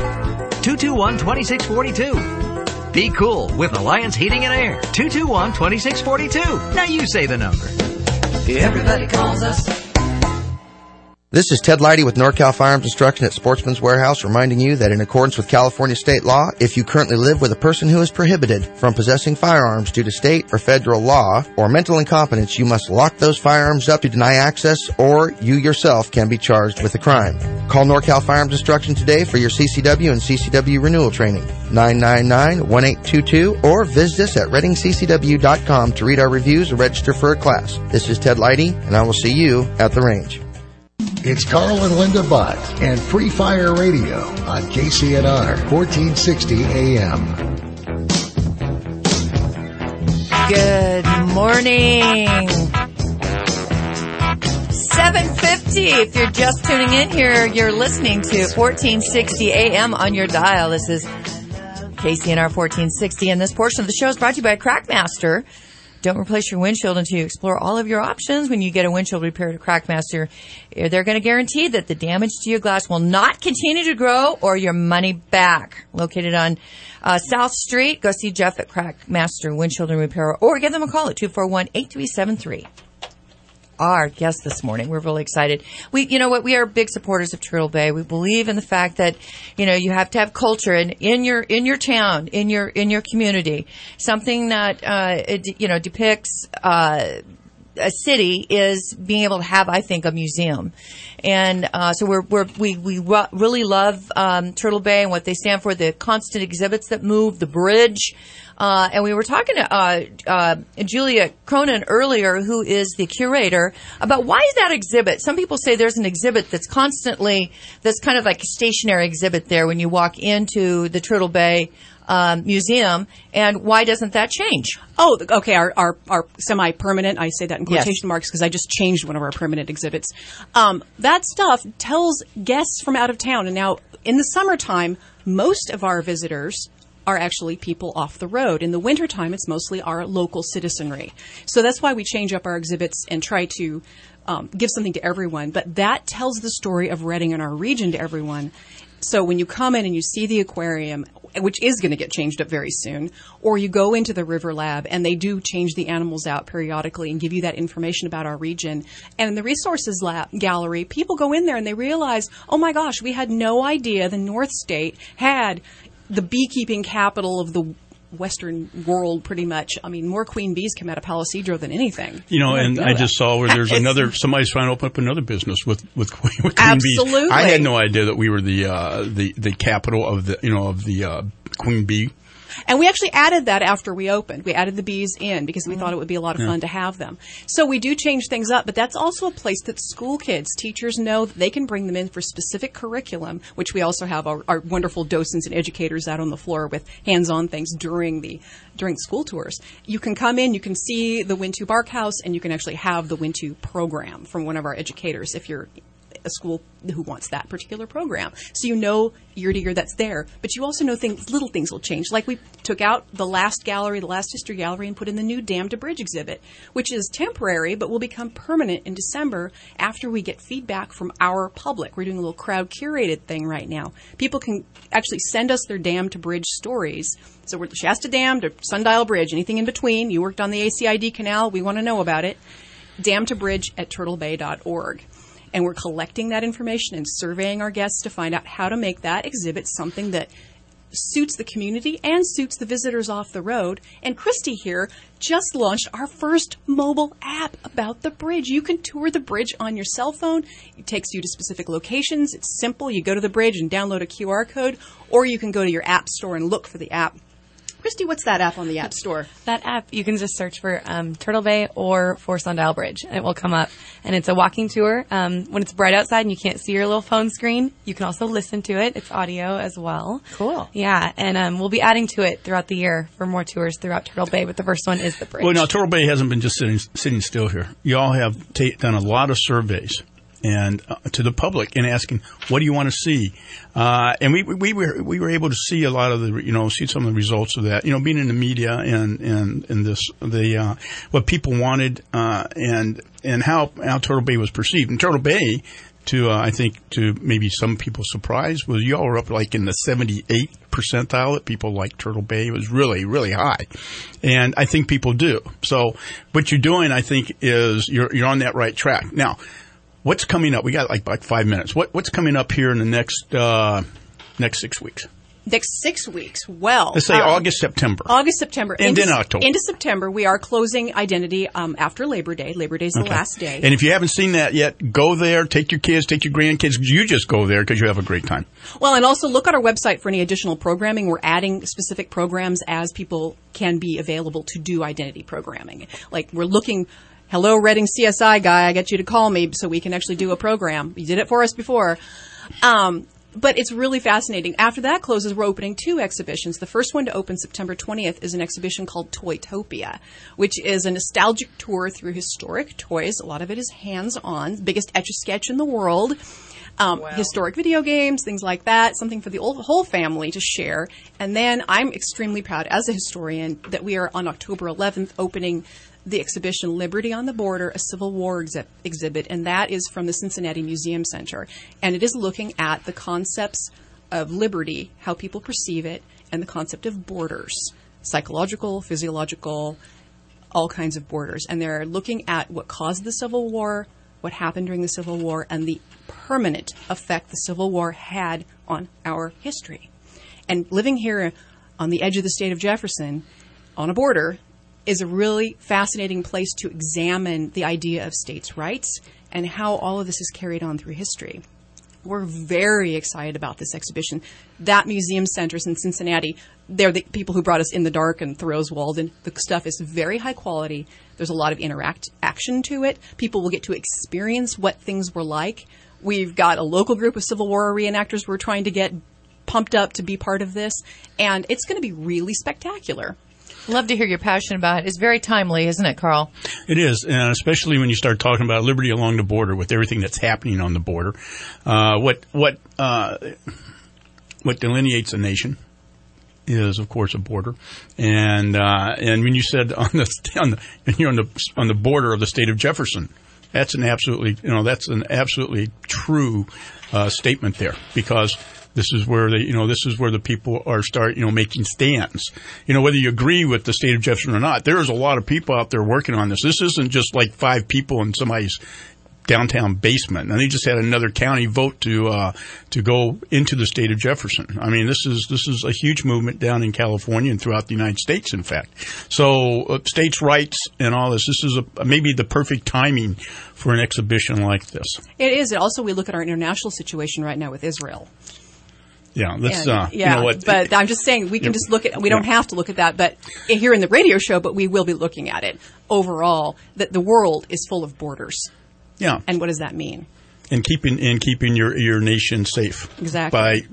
221-2642. Be cool with Alliance Heating and Air. 221-2642. Now you say the number. Everybody calls us. This is Ted Leidy with NorCal Firearms Instruction at Sportsman's Warehouse, reminding you that in accordance with California state law, if you currently live with a person who is prohibited from possessing firearms due to state or federal law or mental incompetence, you must lock those firearms up to deny access, or you yourself can be charged with a crime. Call NorCal Firearms Instruction today for your CCW and CCW renewal training, 999-1822, or visit us at ReadingCCW.com to read our reviews and register for a class. This is Ted Leidy, and I will see you at the range. It's Carl and Linda Bott and Free Fire Radio on KCNR 1460 AM. Good morning. 7:50. If you're just tuning in here, you're listening to 1460 AM on your dial. This is KCNR 1460, and this portion of the show is brought to you by Crackmaster. Don't replace your windshield until you explore all of your options. When you get a windshield repaired at Crackmaster, they're going to guarantee that the damage to your glass will not continue to grow or your money back. Located on South Street, go see Jeff at Crackmaster Windshield and Repair, or give them a call at 241-8373. Our guest this morning, we're really excited. We are big supporters of Turtle Bay. We believe in the fact that, you have to have culture in your town, in your community. Something that, depicts, a city is being able to have, I think, a museum. And, so we really love, Turtle Bay and what they stand for, the constant exhibits that move, the bridge. And we were talking to Julia Cronin earlier, who is the curator, about why is that exhibit? Some people say there's an exhibit that's kind of like a stationary exhibit there when you walk into the Turtle Bay museum, and why doesn't that change? Oh, okay. Our semi-permanent, I say that in quotation marks because I just changed one of our permanent exhibits. That stuff tells guests from out of town. And now, in the summertime, most of our visitors are actually people off the road. In the wintertime, it's mostly our local citizenry. So that's why we change up our exhibits and try to give something to everyone. But that tells the story of Reading and our region to everyone. So when you come in and you see the aquarium, which is going to get changed up very soon, or you go into the River Lab and they do change the animals out periodically and give you that information about our region. And in the Resources Gallery, people go in there and they realize, oh my gosh, we had no idea the North State had the beekeeping capital of the Western world, pretty much. I mean, more queen bees come out of Palo Cedro than anything. I just saw where there's somebody's trying to open up another business with queen bees. Absolutely. I had no idea that we were the capital of the queen bee. And we actually added that after we opened. We added the bees in because we thought it would be a lot of fun to have them. So we do change things up, but that's also a place that school kids, teachers know that they can bring them in for specific curriculum, which we also have our wonderful docents and educators out on the floor with hands-on things during the school tours. You can come in, you can see the Wintu Bark House, and you can actually have the Wintu program from one of our educators if you're a school who wants that particular program. So year to year that's there. But you also know little things will change. Like we took out the last history gallery, and put in the new Dam to Bridge exhibit, which is temporary but will become permanent in December after we get feedback from our public. We're doing a little crowd curated thing right now. People can actually send us their Dam to Bridge stories. So we're Shasta Dam to Sundial Bridge, anything in between. You worked on the ACID canal, we want to know about it. Dam to Bridge at turtlebay.org. And we're collecting that information and surveying our guests to find out how to make that exhibit something that suits the community and suits the visitors off the road. And Christy here just launched our first mobile app about the bridge. You can tour the bridge on your cell phone. It takes you to specific locations. It's simple. You go to the bridge and download a QR code, or you can go to your app store and look for the app. Christy, what's that app on the App Store? That app, you can just search for Turtle Bay or for Sundial Bridge, and it will come up. And it's a walking tour. When it's bright outside and you can't see your little phone screen, you can also listen to it. It's audio as well. Cool. Yeah, and we'll be adding to it throughout the year for more tours throughout Turtle Bay, but the first one is the bridge. Well, now, Turtle Bay hasn't been just sitting still here. You all have done a lot of surveys and to the public and asking, what do you want to see? And we were able to see a lot of see some of the results of that, being in the media and what people wanted, and how Turtle Bay was perceived. And Turtle Bay, I think to maybe some people's surprise, was y'all were up like in the 78th percentile that people like Turtle Bay. It was really, really high. And I think people do. So what you're doing, I think, is you're on that right track. Now, what's coming up? We got like 5 minutes. What's coming up here in the next 6 weeks? Next 6 weeks. Well, let's say August, September. And then October. Into September, we are closing Identity after Labor Day. Labor Day is the last day. And if you haven't seen that yet, go there. Take your kids, take your grandkids. You just go there because you have a great time. Well, and also look at our website for any additional programming. We're adding specific programs as people can be available to do identity programming. Like we're looking. Hello, Reading CSI guy. I get you to call me so we can actually do a program. You did it for us before. But it's really fascinating. After that closes, we're opening 2 exhibitions. The first one to open September 20th is an exhibition called Toytopia, which is a nostalgic tour through historic toys. A lot of it is hands-on. Biggest Etch-a-Sketch in the world. Historic video games, things like that. Something for the whole family to share. And then I'm extremely proud as a historian that we are on October 11th opening the exhibition Liberty on the Border, a Civil War exhibit, and that is from the Cincinnati Museum Center. And it is looking at the concepts of liberty, how people perceive it, and the concept of borders, psychological, physiological, all kinds of borders. And they're looking at what caused the Civil War, what happened during the Civil War, and the permanent effect the Civil War had on our history. And living here on the edge of the state of Jefferson, on a border, is a really fascinating place to examine the idea of states' rights and how all of this is carried on through history. We're very excited about this exhibition. That museum center in Cincinnati, they're the people who brought us In the Dark and Thoreau's Walden. The stuff is very high quality. There's a lot of action to it. People will get to experience what things were like. We've got a local group of Civil War reenactors we're trying to get pumped up to be part of this, and it's going to be really spectacular. Love to hear your passion about it. It's very timely, isn't it, Carl? It is, and especially when you start talking about liberty along the border with everything that's happening on the border. What delineates a nation is, of course, a border, and when you said on the border of the state of Jefferson, that's an absolutely true statement there, because this is where the people are making stands. Whether you agree with the state of Jefferson or not, there's a lot of people out there working on this. This isn't just like 5 people in somebody's downtown basement. And they just had another county vote to go into the state of Jefferson. I mean, this is a huge movement down in California and throughout the United States, in fact. So states' rights and all this is maybe the perfect timing for an exhibition like this. It is. Also, we look at our international situation right now with Israel. Yeah, you know what? But I'm just saying we can just look at. We don't have to look at that, but here in the radio show. But we will be looking at it overall. That the world is full of borders. Yeah, and what does that mean? And keeping your nation safe. Exactly.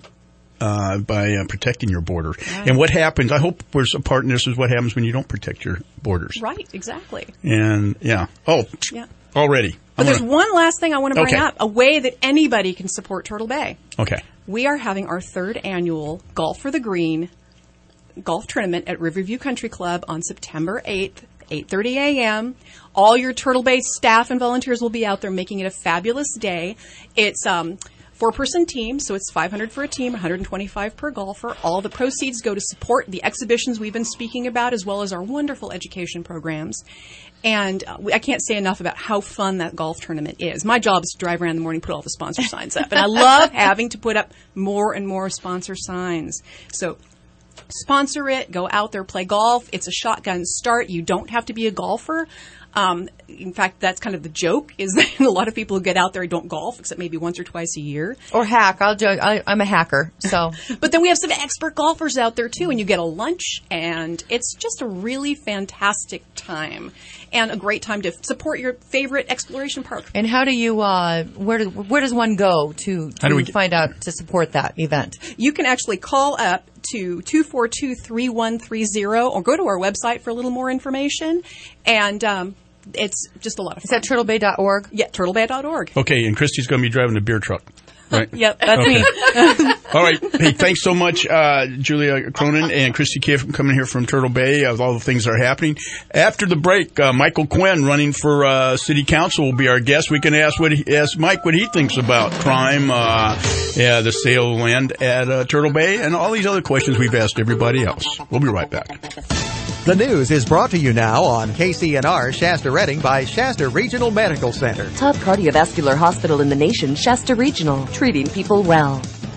By protecting your border. Right. And what happens? I hope we're a part in this. Is what happens when you don't protect your borders. Right. Exactly. And already. But there's one last thing I want to bring up. A way that anybody can support Turtle Bay. Okay. We are having our 3rd annual Golf for the Green golf tournament at Riverview Country Club on September 8th, 8:30 a.m. All your Turtle Bay staff and volunteers will be out there making it a fabulous day. It's 4-person team, so it's $500 for a team, $125 per golfer. All the proceeds go to support the exhibitions we've been speaking about, as well as our wonderful education programs. And I can't say enough about how fun that golf tournament is. My job is to drive around in the morning, put all the sponsor signs up. And I love having to put up more and more sponsor signs. So sponsor it, go out there, play golf. It's a shotgun start. You don't have to be a golfer. In fact, that's kind of the joke, is that a lot of people who get out there don't golf, except maybe once or twice a year. Or hack. I'll joke. I'm a hacker, so. But then we have some expert golfers out there, too, and you get a lunch, and it's just a really fantastic time and a great time to support your favorite exploration park. And how do you, where does one go to find out to support that event? You can actually call up to 242-3130 or go to our website for a little more information. And it's just a lot of fun. Is that turtlebay.org? Yeah, turtlebay.org. Okay, and Christy's going to be driving the beer truck. Right? Yep, that's me. All right. Hey, thanks so much, Julia Cronin and Christy Kiff, for coming here from Turtle Bay with all the things that are happening. After the break, Michael Quinn, running for City Council, will be our guest. We can ask Mike what he thinks about crime, the sale of land at Turtle Bay, and all these other questions we've asked everybody else. We'll be right back. The news is brought to you now on KCNR Shasta Redding by Shasta Regional Medical Center. Top cardiovascular hospital in the nation, Shasta Regional, treating people well.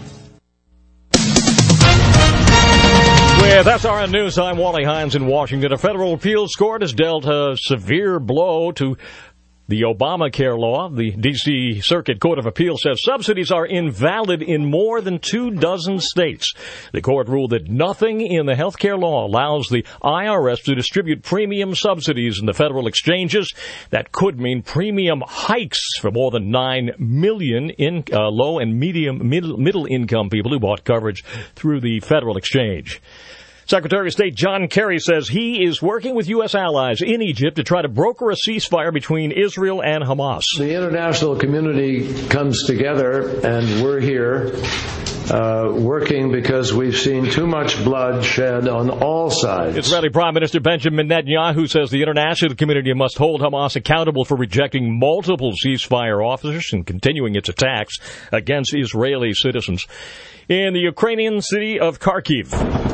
With SRN News, I'm Wally Hines in Washington. A federal appeals court has dealt a severe blow to the Obamacare law. The D.C. Circuit Court of Appeals says subsidies are invalid in more than 24 states. The court ruled that nothing in the health care law allows the IRS to distribute premium subsidies in the federal exchanges. That could mean premium hikes for more than 9 million low and middle income people who bought coverage through the federal exchange. Secretary of State John Kerry says he is working with U.S. allies in Egypt to try to broker a ceasefire between Israel and Hamas. The international community comes together, and we're here working because we've seen too much blood shed on all sides. Israeli Prime Minister Benjamin Netanyahu says the international community must hold Hamas accountable for rejecting multiple ceasefire offers and continuing its attacks against Israeli citizens. In the Ukrainian city of Kharkiv,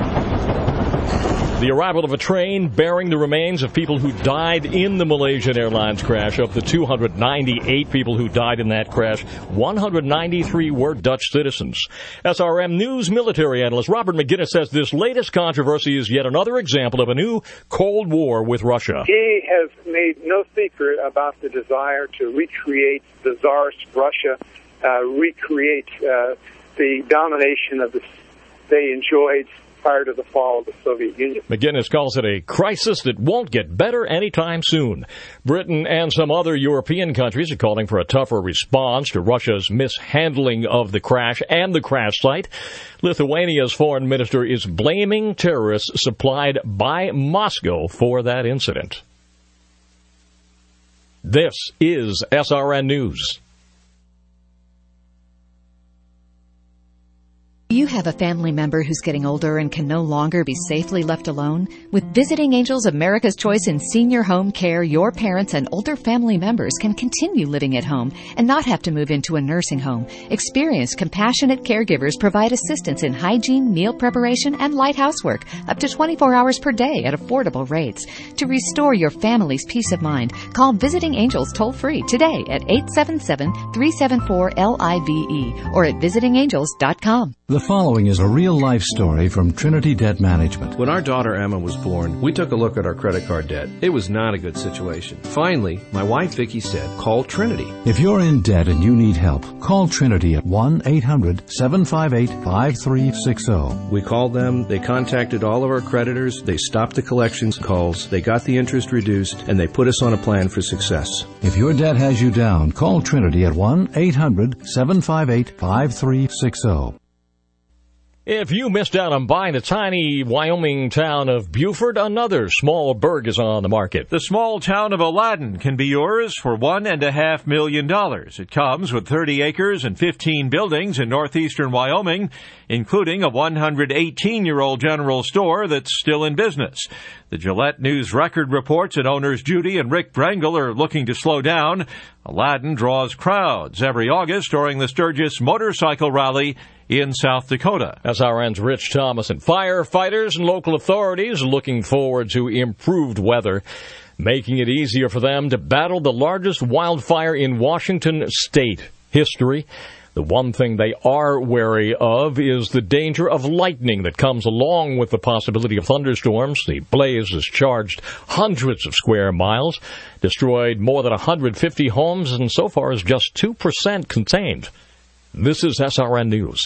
the arrival of a train bearing the remains of people who died in the Malaysian Airlines crash. Of the 298 people who died in that crash, 193 were Dutch citizens. SRM News military analyst Robert McGinnis says this latest controversy is yet another example of a new Cold War with Russia. He has made no secret about the desire to recreate the Tsarist Russia, recreate the domination of they enjoyed prior to the fall of the Soviet Union. McGinnis calls it a crisis that won't get better anytime soon. Britain and some other European countries are calling for a tougher response to Russia's mishandling of the crash and the crash site. Lithuania's foreign minister is blaming terrorists supplied by Moscow for that incident. This is SRN News. You have a family member who's getting older and can no longer be safely left alone? With Visiting Angels America's Choice in Senior Home Care, your parents and older family members can continue living at home and not have to move into a nursing home. Experienced, compassionate caregivers provide assistance in hygiene, meal preparation, and light housework up to 24 hours per day at affordable rates. To restore your family's peace of mind, call Visiting Angels toll-free today at 877-374-LIVE or at visitingangels.com. The following is a real-life story from Trinity Debt Management. When our daughter Emma was born, we took a look at our credit card debt. It was not a good situation. Finally, my wife Vicki said, call Trinity. If you're in debt and you need help, call Trinity at 1-800-758-5360. We called them, they contacted all of our creditors, they stopped the collections calls, they got the interest reduced, and they put us on a plan for success. If your debt has you down, call Trinity at 1-800-758-5360. If you missed out on buying the tiny Wyoming town of Buford, another small burg is on the market. The small town of Aladdin can be yours for $1.5 million. It comes with 30 acres and 15 buildings in northeastern Wyoming, including a 118-year-old general store that's still in business. The Gillette News Record reports that owners Judy and Rick Brengel are looking to slow down. Aladdin draws crowds every August during the Sturgis Motorcycle Rally in South Dakota. SRN's Rich Thomas. And firefighters and local authorities are looking forward to improved weather, making it easier for them to battle the largest wildfire in Washington state history. The one thing they are wary of is the danger of lightning that comes along with the possibility of thunderstorms. The blaze has charged hundreds of square miles, destroyed more than 150 homes, and so far is just 2% contained. This is SRN News.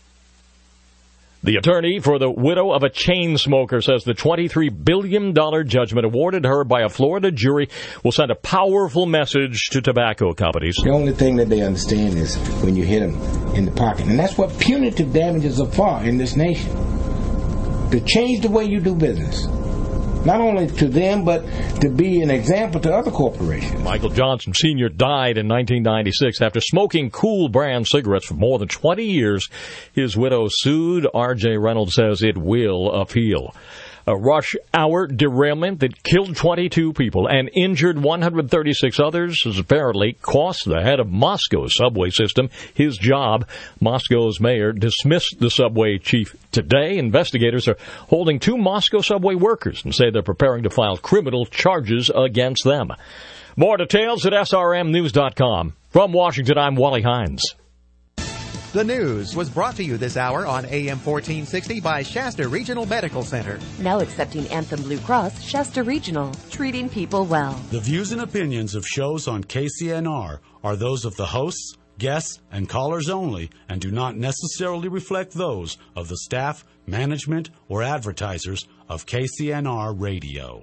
The attorney for the widow of a chain smoker says the $23 billion judgment awarded her by a Florida jury will send a powerful message to tobacco companies. The only thing that they understand is when you hit them in the pocket. And that's what punitive damages are for in this nation. To change the way you do business. Not only to them, but to be an example to other corporations. Michael Johnson Sr. died in 1996 after smoking Cool brand cigarettes for more than 20 years. His widow sued. R.J. Reynolds says it will appeal. A rush hour derailment that killed 22 people and injured 136 others has apparently cost the head of Moscow's subway system his job. Moscow's mayor dismissed the subway chief today. Investigators are holding 2 Moscow subway workers and say they're preparing to file criminal charges against them. More details at srmnews.com. From Washington, I'm Wally Hines. The news was brought to you this hour on AM 1460 by Shasta Regional Medical Center. Now accepting Anthem Blue Cross, Shasta Regional, treating people well. The views and opinions of shows on KCNR are those of the hosts, guests, and callers only and do not necessarily reflect those of the staff, management, or advertisers of KCNR Radio.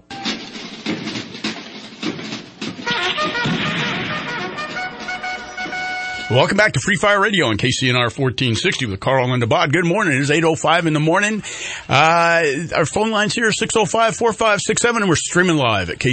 Welcome back to Free Fire Radio on KCNR 1460 with Carl and Linda Bott. Good morning. It is 8:05 in the morning. Our phone lines here are 605-4567, and we're streaming live at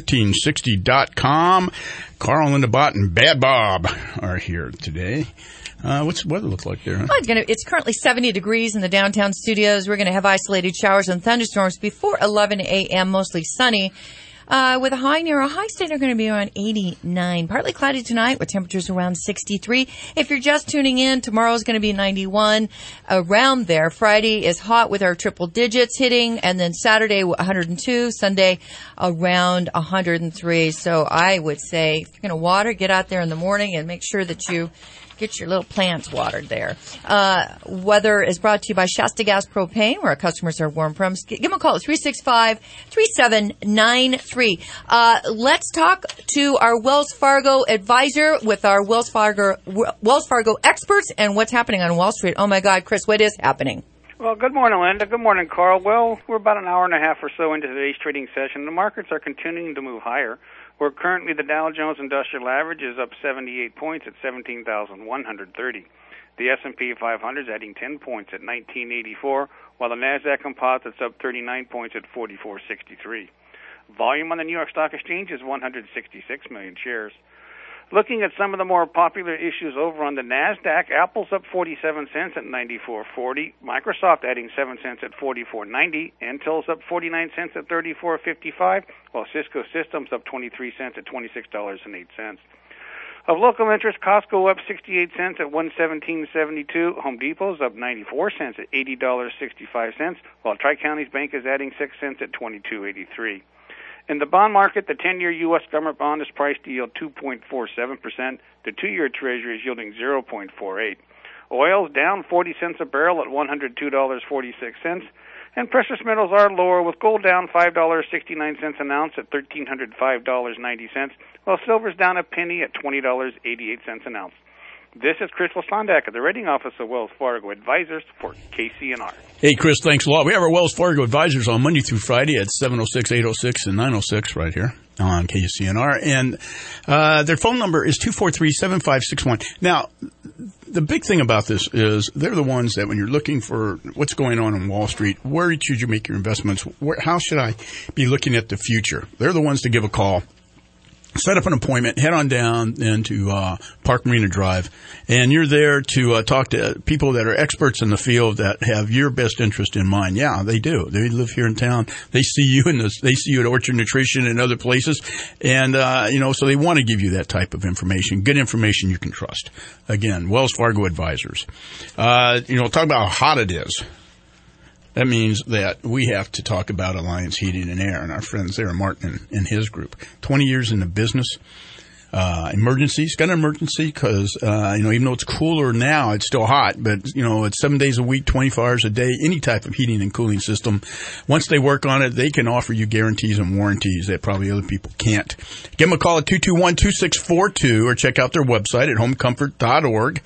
KCNR1460.com. Carl and Linda Bott and Bad Bob are here today. What's the weather look like there? Huh? Well, it's currently 70 degrees in the downtown studios. We're going to have isolated showers and thunderstorms before 11 a.m., mostly sunny. With a high near a high state are going to be around 89. Partly cloudy tonight with temperatures around 63. If you're just tuning in, tomorrow's going to be 91, around there. Friday is hot with our triple digits hitting, and then Saturday 102, Sunday around 103. So I would say if you're going to water, get out there in the morning and make sure that you get your little plants watered there. Weather is brought to you by Shasta Gas Propane, where our customers are warm from. Give them a call at 365-3793. Let's talk to our Wells Fargo advisor with our Wells Fargo experts and what's happening on Wall Street. Oh, my God, Chris, what is happening? Well, good morning, Linda. Good morning, Carl. Well, we're about an hour and a half or so into today's trading session. The markets are continuing to move higher. Where currently the Dow Jones Industrial Average is up 78 points at 17,130. The S&P 500 is adding 10 points at 1984, while the NASDAQ Composite's up 39 points at 4463. Volume on the New York Stock Exchange is 166 million shares. Looking at some of the more popular issues over on the NASDAQ, Apple's up 47 cents at 94.40. Microsoft adding 7 cents at 44.90. Intel's up 49 cents at 34.55, while Cisco Systems up 23 cents at $26.08. Of local interest, Costco up 68 cents at 117.72. Home Depot's up 94 cents at $80.65, while Tri-Counties Bank is adding 6 cents at 22.83. In the bond market, the 10-year U.S. government bond is priced to yield 2.47%. The 2-year Treasury is yielding 0.48. Oil's down 40 cents a barrel at $102.46. And precious metals are lower, with gold down $5.69 an ounce at $1,305.90, while silver's down a penny at $20.88 an ounce. This is Chris Lasandak at the rating office of Wells Fargo Advisors for KCNR. Hey, Chris, thanks a lot. We have our Wells Fargo Advisors on Monday through Friday at 706, 806, and 906 right here on KCNR. And their phone number is 243-7561. Now, the big thing about this is they're the ones that when you're looking for what's going on Wall Street, where should you make your investments? How should I be looking at the future? They're the ones to give a call. Set up an appointment, head on down into Park Marina Drive, and you're there to talk to people that are experts in the field that have your best interest in mind. Yeah, they do. They live here in town. They see you they see you at Orchard Nutrition and other places, and so they want to give you that type of information, good information you can trust. Again, Wells Fargo Advisors. Talk about how hot it is. That means that we have to talk about Alliance Heating and Air and our friends there, Martin and his group. 20 years in the business. Emergencies. Got an emergency because, even though it's cooler now, it's still hot, but, it's 7 days a week, 24 hours a day, any type of heating and cooling system. Once they work on it, they can offer you guarantees and warranties that probably other people can't. Give them a call at 221-2642 or check out their website at homecomfort.org.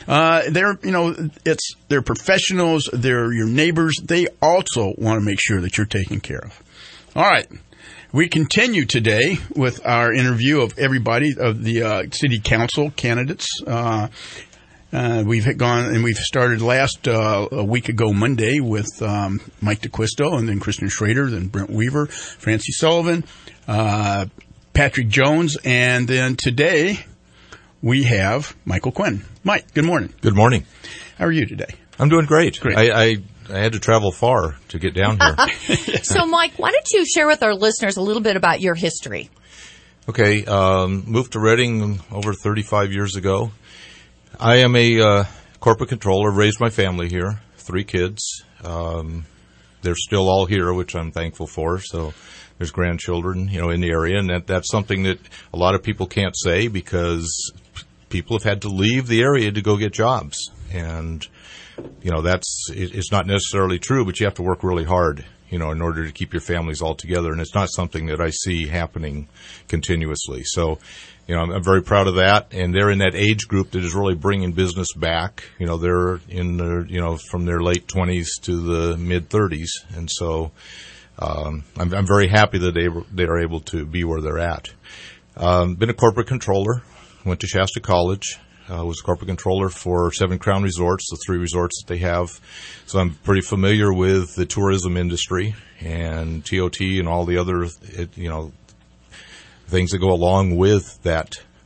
They're professionals. They're your neighbors. They also want to make sure that you're taken care of. All right. We continue today with our interview of everybody of the city council candidates. We've started a week ago Monday with Mike DeQuisto, and then Kristen Schrader, then Brent Weaver, Francie Sullivan, Patrick Jones, and then today we have Michael Quinn. Mike, good morning. Good morning. How are you today? I'm doing great. Great. I had to travel far to get down here. So, Mike, why don't you share with our listeners a little bit about your history? Okay. Moved to Reading over 35 years ago. I am a corporate controller, raised my family here, 3 kids. They're still all here, which I'm thankful for. So there's grandchildren, in the area. And that's something that a lot of people can't say because people have had to leave the area to go get jobs. And it's not necessarily true, but you have to work really hard, in order to keep your families all together. And it's not something that I see happening continuously. So, I'm very proud of that. And they're in that age group that is really bringing business back. They're in their, from their late 20s to the mid 30s. And so, I'm very happy that they are able to be where they're at. Been a corporate controller, went to Shasta College. Was a corporate controller for 7 Crown Resorts, the 3 resorts that they have. So I'm pretty familiar with the tourism industry and TOT and all the other, things that go along with that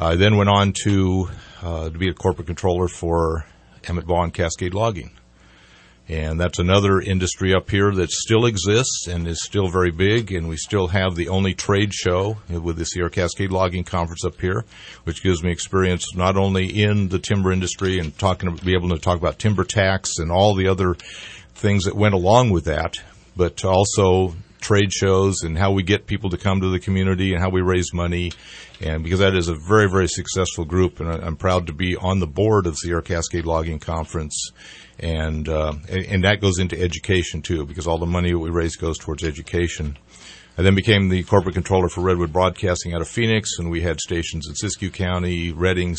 I then went on to be a corporate controller for Emmett Bond Cascade Logging. And that's another industry up here that still exists and is still very big, and we still have the only trade show with the Sierra Cascade Logging Conference up here, which gives me experience not only in the timber industry and be able to talk about timber tax and all the other things that went along with that, but also trade shows and how we get people to come to the community and how we raise money. And because that is a very, very successful group, and I'm proud to be on the board of Sierra Cascade Logging Conference. And that goes into education too, because all the money that we raise goes towards education. I then became the corporate controller for Redwood Broadcasting out of Phoenix, and we had stations in Siskiyou County, Redding,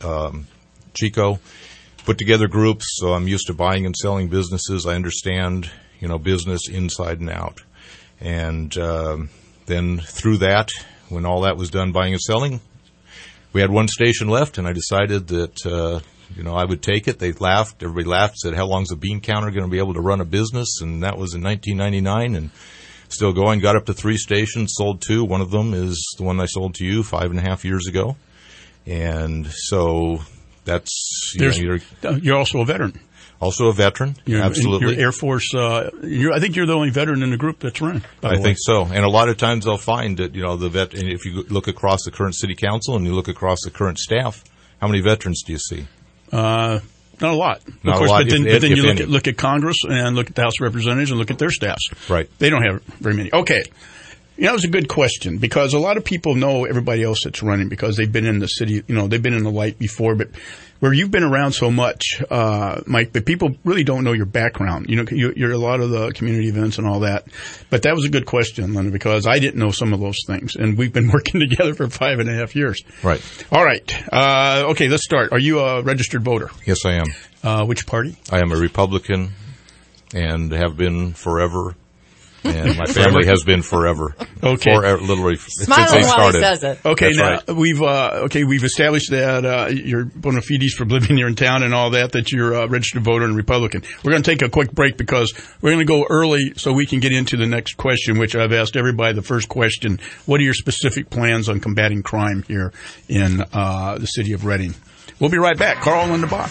Chico. Put together groups, so I'm used to buying and selling businesses. I understand, business inside and out. And then through that, when all that was done, buying and selling, we had one station left, and I decided that I would take it. They laughed. Everybody laughed, said, how long's a bean counter going to be able to run a business? And that was in 1999 and still going. Got up to 3 stations, sold 2. One of them is the one I sold to you 5.5 years ago. And so that's... You're also a veteran. Also a veteran, absolutely. You're Air Force. I think you're the only veteran in the group that's running. I think so. And a lot of times they'll find that, the vet, and if you look across the current city council and you look across the current staff, how many veterans do you see? Not a lot. Not of course, a lot, but then if you look at Congress and look at the House of Representatives and look at their staffs. Right. They don't have very many. Okay. That was a good question, because a lot of people know everybody else that's running because they've been in the city, they've been in the light before, but where you've been around so much, Mike, but people really don't know your background. You're a lot of the community events and all that. But that was a good question, Linda, because I didn't know some of those things, and we've been working together for 5.5 years. Right. All right. Okay, let's start. Are you a registered voter? Yes, I am. Which party? I am a Republican and have been forever. And my family has been forever. Okay. Literally Smiling since they while started. he says it. Okay, that's now right. we've established that you're bona fides for living here in town and all that you're a registered voter and Republican. We're going to take a quick break because we're going to go early so we can get into the next question, which I've asked everybody the first question. What are your specific plans on combating crime here in the city of Redding? We'll be right back. Carl and the Bot.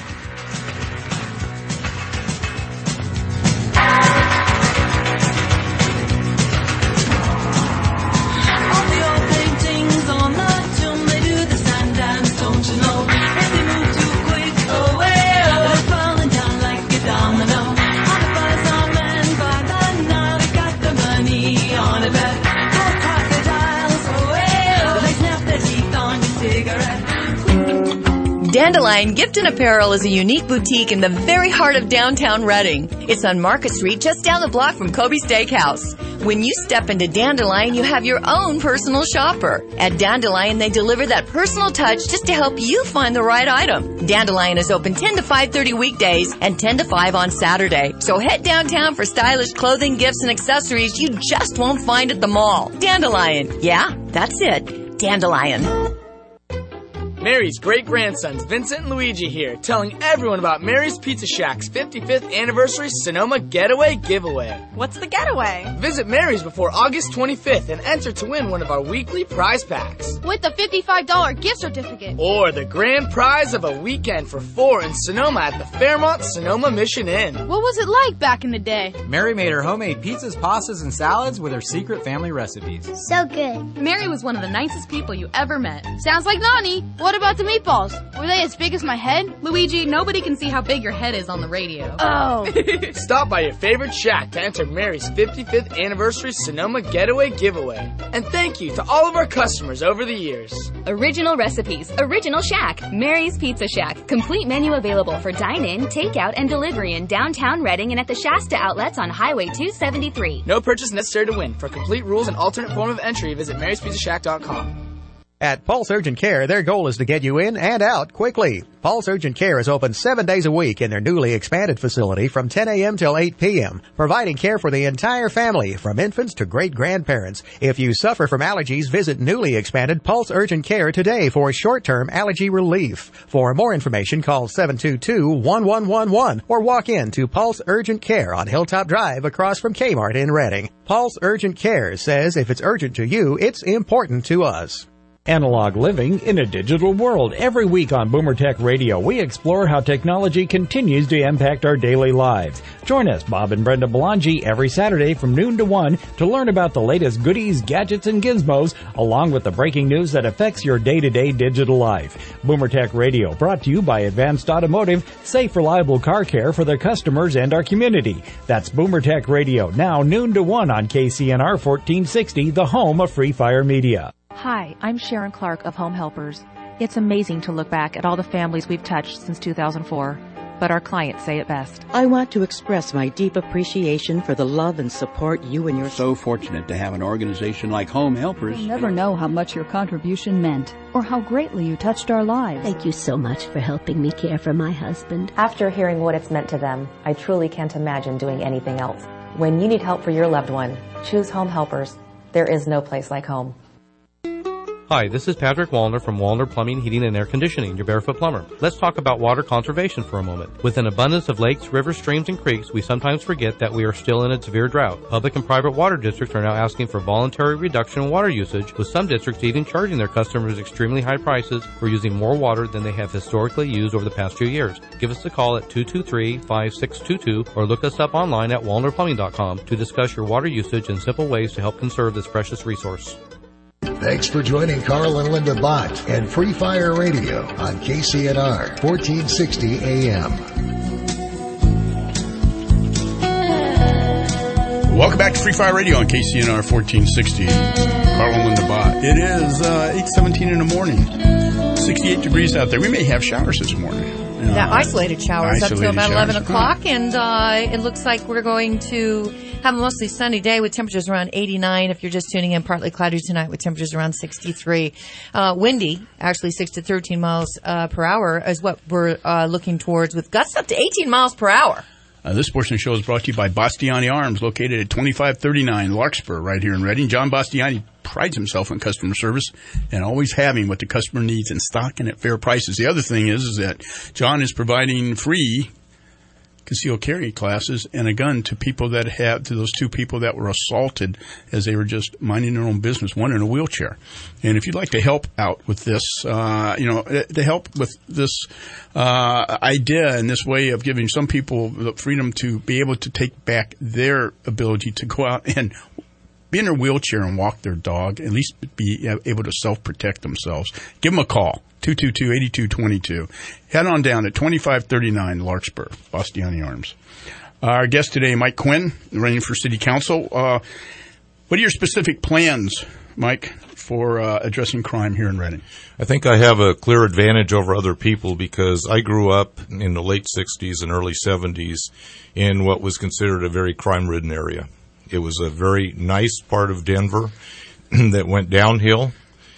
Dandelion Gift and Apparel is a unique boutique in the very heart of downtown Redding. It's on Market Street, just down the block from Kobe Steakhouse. When you step into Dandelion, you have your own personal shopper. At Dandelion, they deliver that personal touch just to help you find the right item. Dandelion is open 10 to 5:30 weekdays and 10 to 5 on Saturday. So head downtown for stylish clothing, gifts, and accessories you just won't find at the mall. Dandelion. Yeah, that's it. Dandelion. Mary's great-grandsons, Vincent and Luigi here, telling everyone about Mary's Pizza Shack's 55th Anniversary Sonoma Getaway Giveaway. What's the getaway? Visit Mary's before August 25th and enter to win one of our weekly prize packs. With the $55 gift certificate. Or the grand prize of a weekend for 4 in Sonoma at the Fairmont Sonoma Mission Inn. What was it like back in the day? Mary made her homemade pizzas, pastas, and salads with her secret family recipes. So good. Mary was one of the nicest people you ever met. Sounds like Nani. What about the meatballs? Were they as big as my head? Luigi, nobody can see how big your head is on the radio. Oh. Stop by your favorite shack to enter Mary's 55th Anniversary Sonoma Getaway Giveaway. And thank you to all of our customers over the years. Original recipes, original shack, Mary's Pizza Shack. Complete menu available for dine-in, takeout, and delivery in downtown Redding and at the Shasta outlets on Highway 273. No purchase necessary to win. For complete rules and alternate form of entry, visit maryspizzashack.com. At Pulse Urgent Care, their goal is to get you in and out quickly. Pulse Urgent Care is open 7 days a week in their newly expanded facility from 10 a.m. till 8 p.m., providing care for the entire family, from infants to great-grandparents. If you suffer from allergies, visit newly expanded Pulse Urgent Care today for short-term allergy relief. For more information, call 722-1111 or walk in to Pulse Urgent Care on Hilltop Drive across from Kmart in Redding. Pulse Urgent Care says if it's urgent to you, it's important to us. Analog living in a digital world. Every week on Boomer Tech Radio, we explore how technology continues to impact our daily lives. Join us, Bob and Brenda Belangi, every Saturday from noon to 1 to learn about the latest goodies, gadgets, and gizmos, along with the breaking news that affects your day-to-day digital life. Boomer Tech Radio, brought to you by Advanced Automotive, safe, reliable car care for their customers and our community. That's Boomer Tech Radio, now noon to 1 on KCNR 1460, the home of Free Fire Media. Hi, I'm Sharon Clark of Home Helpers. It's amazing to look back at all the families we've touched since 2004, but our clients say it best. I want to express my deep appreciation for the love and support you and your... So fortunate to have an organization like Home Helpers. You'll never know how much your contribution meant or how greatly you touched our lives. Thank you so much for helping me care for my husband. After hearing what it's meant to them, I truly can't imagine doing anything else. When you need help for your loved one, choose Home Helpers. There is no place like home. Hi, this is Patrick Wallner from Wallner Plumbing, Heating, and Air Conditioning, your barefoot plumber. Let's talk about water conservation for a moment. With an abundance of lakes, rivers, streams, and creeks, we sometimes forget that we are still in a severe drought. Public and private water districts are now asking for voluntary reduction in water usage, with some districts even charging their customers extremely high prices for using more water than they have historically used over the past few years. Give us a call at 223-5622 or look us up online at wallnerplumbing.com to discuss your water usage and simple ways to help conserve this precious resource. Thanks for joining Carl and Linda Bott and Free Fire Radio on KCNR 1460 AM. Welcome back to Free Fire Radio on KCNR 1460. Carl and Linda Bott. It is 8:17 in the morning. 68 degrees out there. We may have showers this morning. Isolated showers up to about 11 o'clock, and it looks like we're going to have a mostly sunny day with temperatures around 89. If you're just tuning in, partly cloudy tonight with temperatures around 63. Windy, actually 6 to 13 miles per hour is what we're looking towards, with gusts up to 18 miles per hour. This portion of the show is brought to you by Bastiani Arms, located at 2539 Larkspur, right here in Reading. John Bastiani prides himself on customer service and always having what the customer needs in stock and at fair prices. The other thing is that John is providing free concealed carry classes and a gun to those two people that were assaulted as they were just minding their own business, one in a wheelchair. And if you'd like to help out with this, to help with this idea and this way of giving some people the freedom to be able to take back their ability to go out and be in their wheelchair and walk their dog, at least be able to self-protect themselves, give them a call. 222-8222. Head on down at 2539 Larkspur, Bastiani Arms. Our guest today, Mike Quinn, running for City Council. What are your specific plans, Mike, for addressing crime here in Reading? I think I have a clear advantage over other people because I grew up in the late 60s and early 70s in what was considered a very crime-ridden area. It was a very nice part of Denver that went downhill.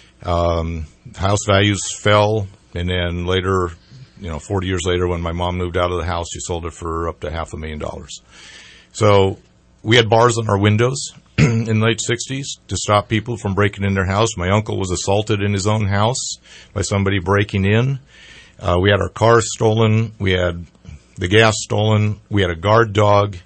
House values fell, and then later, 40 years later, when my mom moved out of the house, she sold it for up to $500,000. So we had bars on our windows in the late 60s to stop people from breaking in their house. My uncle was assaulted in his own house by somebody breaking in. We had our cars stolen. We had the gas stolen. We had a guard dog.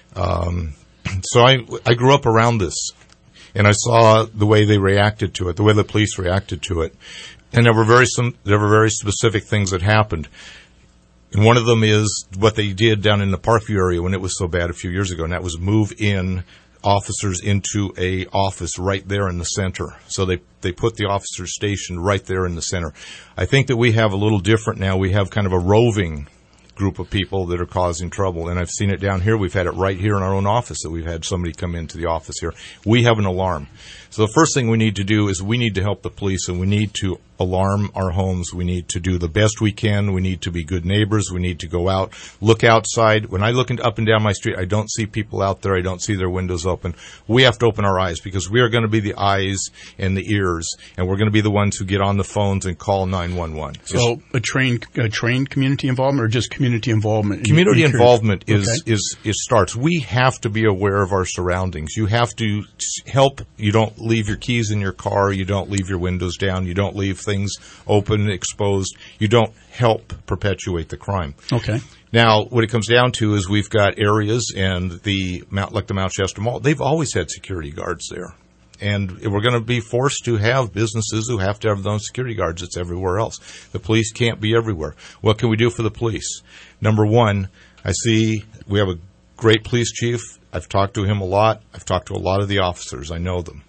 So I grew up around this. And I saw the way they reacted to it, the way the police reacted to it. And there were very specific things that happened. And one of them is what they did down in the Parkview area when it was so bad a few years ago, and that was move in officers into a office right there in the center. So they put the officers stationed right there in the center. I think that we have a little different now. We have kind of a roving group of people that are causing trouble, and I've seen it down here. We've had it right here in our own office that we've had somebody come into the office here. We have an alarm. So the first thing we need to do is we need to help the police, and we need to alarm our homes. We need to do the best we can. We need to be good neighbors. We need to go out, look outside. When I look up and down my street, I don't see people out there. I don't see their windows open. We have to open our eyes because we are going to be the eyes and the ears, and we're going to be the ones who get on the phones and call 911. So a trained community involvement or just community involvement? Community involvement starts. We have to be aware of our surroundings. You have to help. You don't leave your keys in your car. You don't leave your windows down. You don't leave things open, exposed. You don't help perpetuate the crime. Okay. Now, what it comes down to is we've got areas and like the Mount Shasta Mall, they've always had security guards there. And we're going to be forced to have businesses who have to have their own security guards. It's everywhere else. The police can't be everywhere. What can we do for the police? Number one, I see we have a great police chief. I've talked to him a lot. I've talked to a lot of the officers. I know them.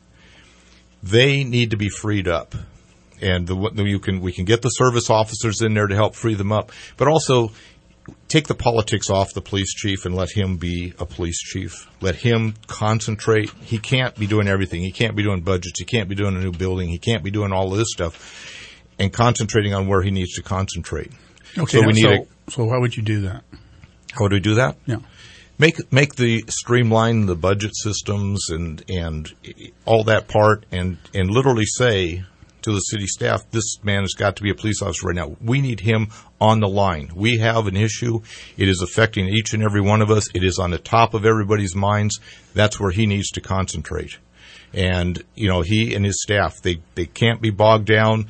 They need to be freed up. And we can get the service officers in there to help free them up. But also, take the politics off the police chief and let him be a police chief. Let him concentrate. He can't be doing everything. He can't be doing budgets. He can't be doing a new building. He can't be doing all of this stuff and concentrating on where he needs to concentrate. Okay, so how would you do that? How would we do that? Yeah. Make streamline the budget systems and all that part and literally say to the city staff, this man has got to be a police officer right now. We need him on the line. We have an issue. It is affecting each and every one of us. It is on the top of everybody's minds. That's where he needs to concentrate. And, he and his staff, they can't be bogged down.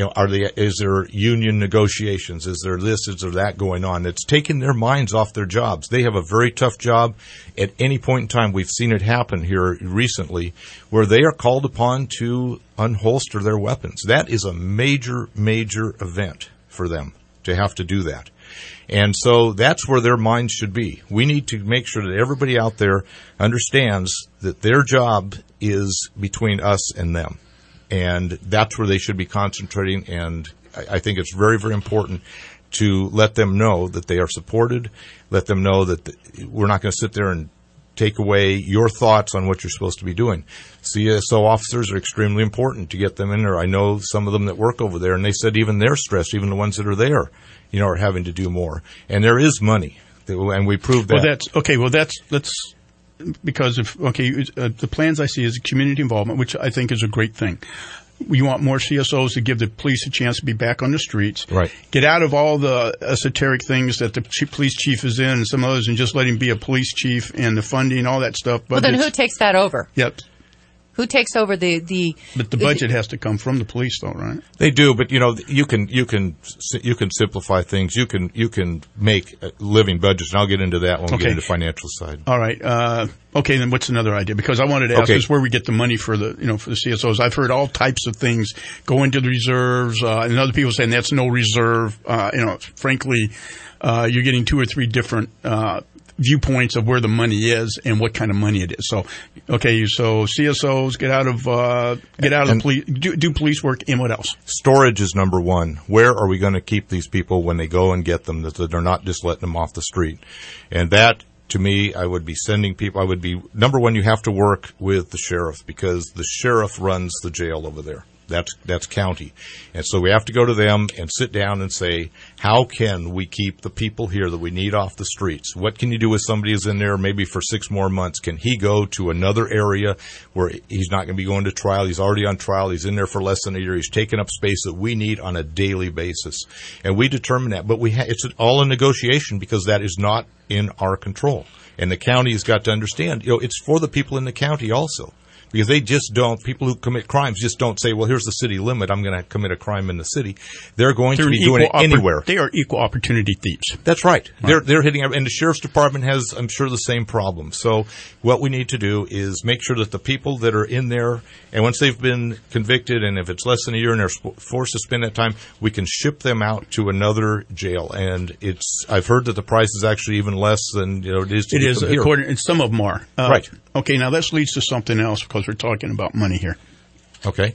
Is there union negotiations? Is there this? Is there that going on? It's taking their minds off their jobs. They have a very tough job. At any point in time, we've seen it happen here recently, where they are called upon to unholster their weapons. That is a major, major event for them to have to do that. And so that's where their minds should be. We need to make sure that everybody out there understands that their job is between us and them. And that's where they should be concentrating. And I think it's very, very important to let them know that they are supported, let them know that we're not going to sit there and take away your thoughts on what you're supposed to be doing. CSO officers are extremely important to get them in there. I know some of them that work over there, and they said even they're stressed, even the ones that are there, are having to do more. And there is money, and we proved that. Let's because the plans I see is community involvement, which I think is a great thing. We want more CSOs to give the police a chance to be back on the streets. Right. Get out of all the esoteric things that the police chief is in and some others and just let him be a police chief and the funding, all that stuff. Well, then who takes that over? Yep. Who takes over the? But the budget has to come from the police, though, right? They do, but you can simplify things. You can make living budgets, and I'll get into that when we get into the financial side. All right. Okay, then what's another idea? Because I wanted to ask is where we get the money for the for the CSOs. I've heard all types of things go into the reserves, and other people saying that's no reserve. Frankly, you're getting two or three different viewpoints of where the money is and what kind of money it is. So CSOs get out of the police, do police work, and what else? Storage is number one. Where are we going to keep these people when they go and get them, that they're not just letting them off the street? And that, to me, I would be sending people. Number one, you have to work with the sheriff, because the sheriff runs the jail over there. That's county. And so we have to go to them and sit down and say, how can we keep the people here that we need off the streets? What can you do with somebody who's in there maybe for 6 more months? Can he go to another area where he's not going to be going to trial? He's already on trial. He's in there for less than a year. He's taking up space that we need on a daily basis. And we determine that. But it's all a negotiation, because that is not in our control. And the county has got to understand, it's for the people in the county also. Because people who commit crimes just don't say, well, here's the city limit, I'm going to commit a crime in the city. They're going to be doing it anywhere. They are equal opportunity thieves. That's right. They're hitting, and the sheriff's department has, I'm sure, the same problem. So what we need to do is make sure that the people that are in there, and once they've been convicted, and if it's less than a year and they're forced to spend that time, we can ship them out to another jail. And I've heard that the price is actually even less than it is to get them here. And some of them are. Right. Okay, now this leads to something else, because we're talking about money here. Okay.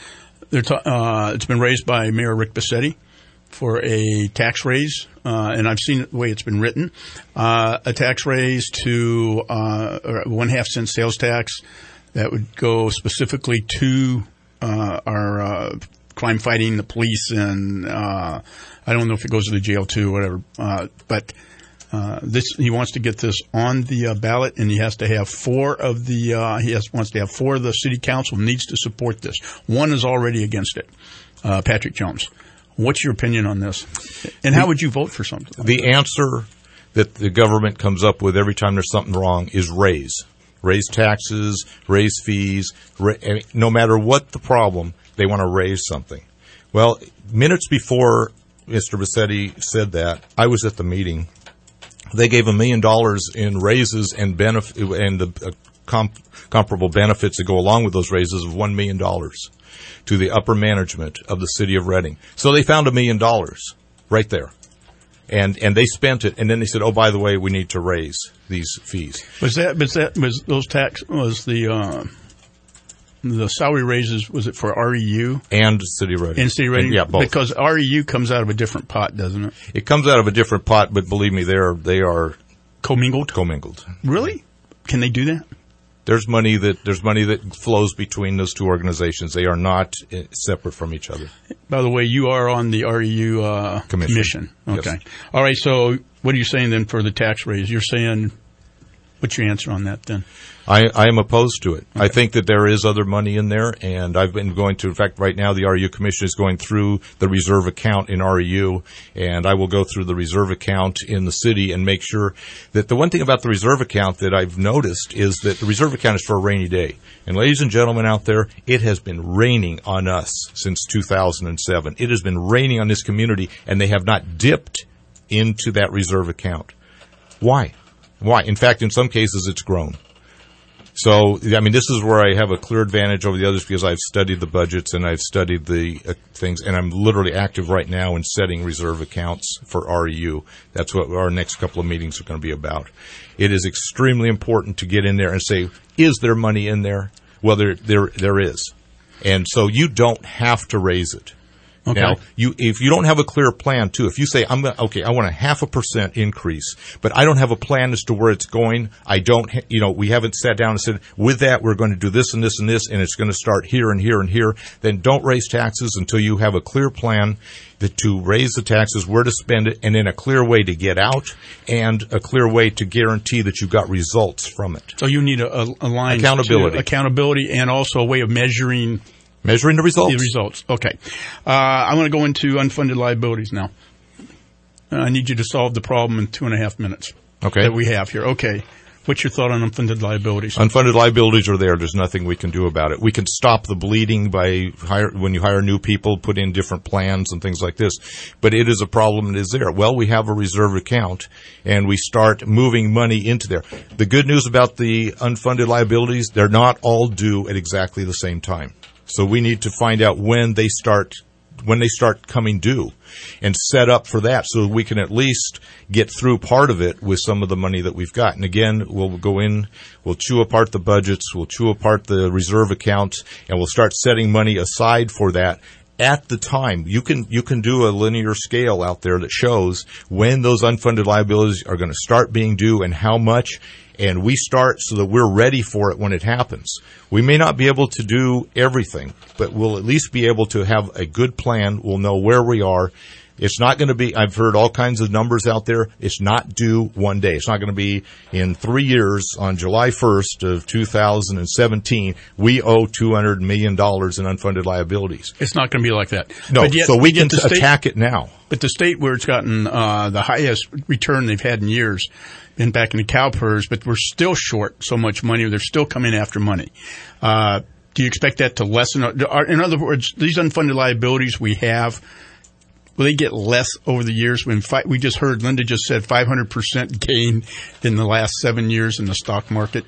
It's been raised by Mayor Rick Bassetti for a tax raise, and I've seen the way it's been written, a tax raise to 1/2 cent sales tax that would go specifically to our crime fighting, the police, and I don't know if it goes to the jail too, whatever, but he wants to get this on the ballot, and he has to have 4 of the wants to have 4 of the city council needs to support this. 1 is already against it, Patrick Jones. What's your opinion on this? And how would you vote for something like the answer that the government comes up with every time there's something wrong is raise taxes, raise fees. No matter what the problem, they want to raise something. Well, minutes before Mr. Bassetti said that, I was at the meeting. They gave $1 million in raises and benefit, and the comparable benefits that go along with those raises of $1 million to the upper management of the city of Reading. So they found $1 million right there. And they spent it, and then they said, "Oh, by the way, we need to raise these fees." Was the salary raises? Was it for REU and City of Reading? And City of Reading, yeah, both. Because REU comes out of a different pot, doesn't it? It comes out of a different pot, but believe me, they are commingled. Really? Can they do that? There's money that flows between those two organizations. They are not separate from each other. By the way, you are on the REU commission. Okay. Yes. All right. So what are you saying then for the tax raise? You're saying, what's your answer on that then? I am opposed to it. Okay. I think that there is other money in there, and I've been going to, in fact, right now the REU Commission is going through the reserve account in REU, and I will go through the reserve account in the city and make sure that the one thing about the reserve account that I've noticed is that the reserve account is for a rainy day. And ladies and gentlemen out there, it has been raining on us since 2007. It has been raining on this community, and they have not dipped into that reserve account. Why? In fact, in some cases, it's grown. So, I mean, this is where I have a clear advantage over the others because I've studied the budgets and I've studied the things, and I'm literally active right now in setting reserve accounts for REU. That's what our next couple of meetings are going to be about. It is extremely important to get in there and say, is there money in there? Well, there is. And so you don't have to raise it. Okay. Now, if you don't have a clear plan, too, if you say, I want a 0.5% increase, but I don't have a plan as to where it's going, we haven't sat down and said, with that, we're going to do this and this and this, and it's going to start here and here and here, then don't raise taxes until you have a clear plan to raise the taxes, where to spend it, and then a clear way to get out, and a clear way to guarantee that you've got results from it. So you need a line accountability and also a way of measuring the results. The results. Okay. I'm going to go into unfunded liabilities now. I need you to solve the problem in 2.5 minutes. Okay. That we have here. Okay. What's your thought on unfunded liabilities? Unfunded liabilities are there. There's nothing we can do about it. We can stop the bleeding by when you hire new people, put in different plans and things like this. But it is a problem that is there. Well, we have a reserve account, and we start moving money into there. The good news about the unfunded liabilities, they're not all due at exactly the same time. So we need to find out when they start coming due and set up for that so we can at least get through part of it with some of the money that we've got. And again, we'll go in, we'll chew apart the budgets, we'll chew apart the reserve accounts, and we'll start setting money aside for that. At the time, you can do a linear scale out there that shows when those unfunded liabilities are going to start being due and how much, and we start so that we're ready for it when it happens. We may not be able to do everything, but we'll at least be able to have a good plan. We'll know where we are. It's not going to be, I've heard all kinds of numbers out there. It's not due one day. It's not going to be in 3 years on July 1st of 2017, we owe $200 million in unfunded liabilities. It's not going to be like that. No, so we can attack it now. But the state where it's gotten the highest return they've had in years, been back in the CalPERS, but we're still short so much money. They're still coming after money. Do you expect that to lessen? In other words, these unfunded liabilities we have, will they get less over the years? We just heard, Linda just said 500% gain in the last 7 years in the stock market.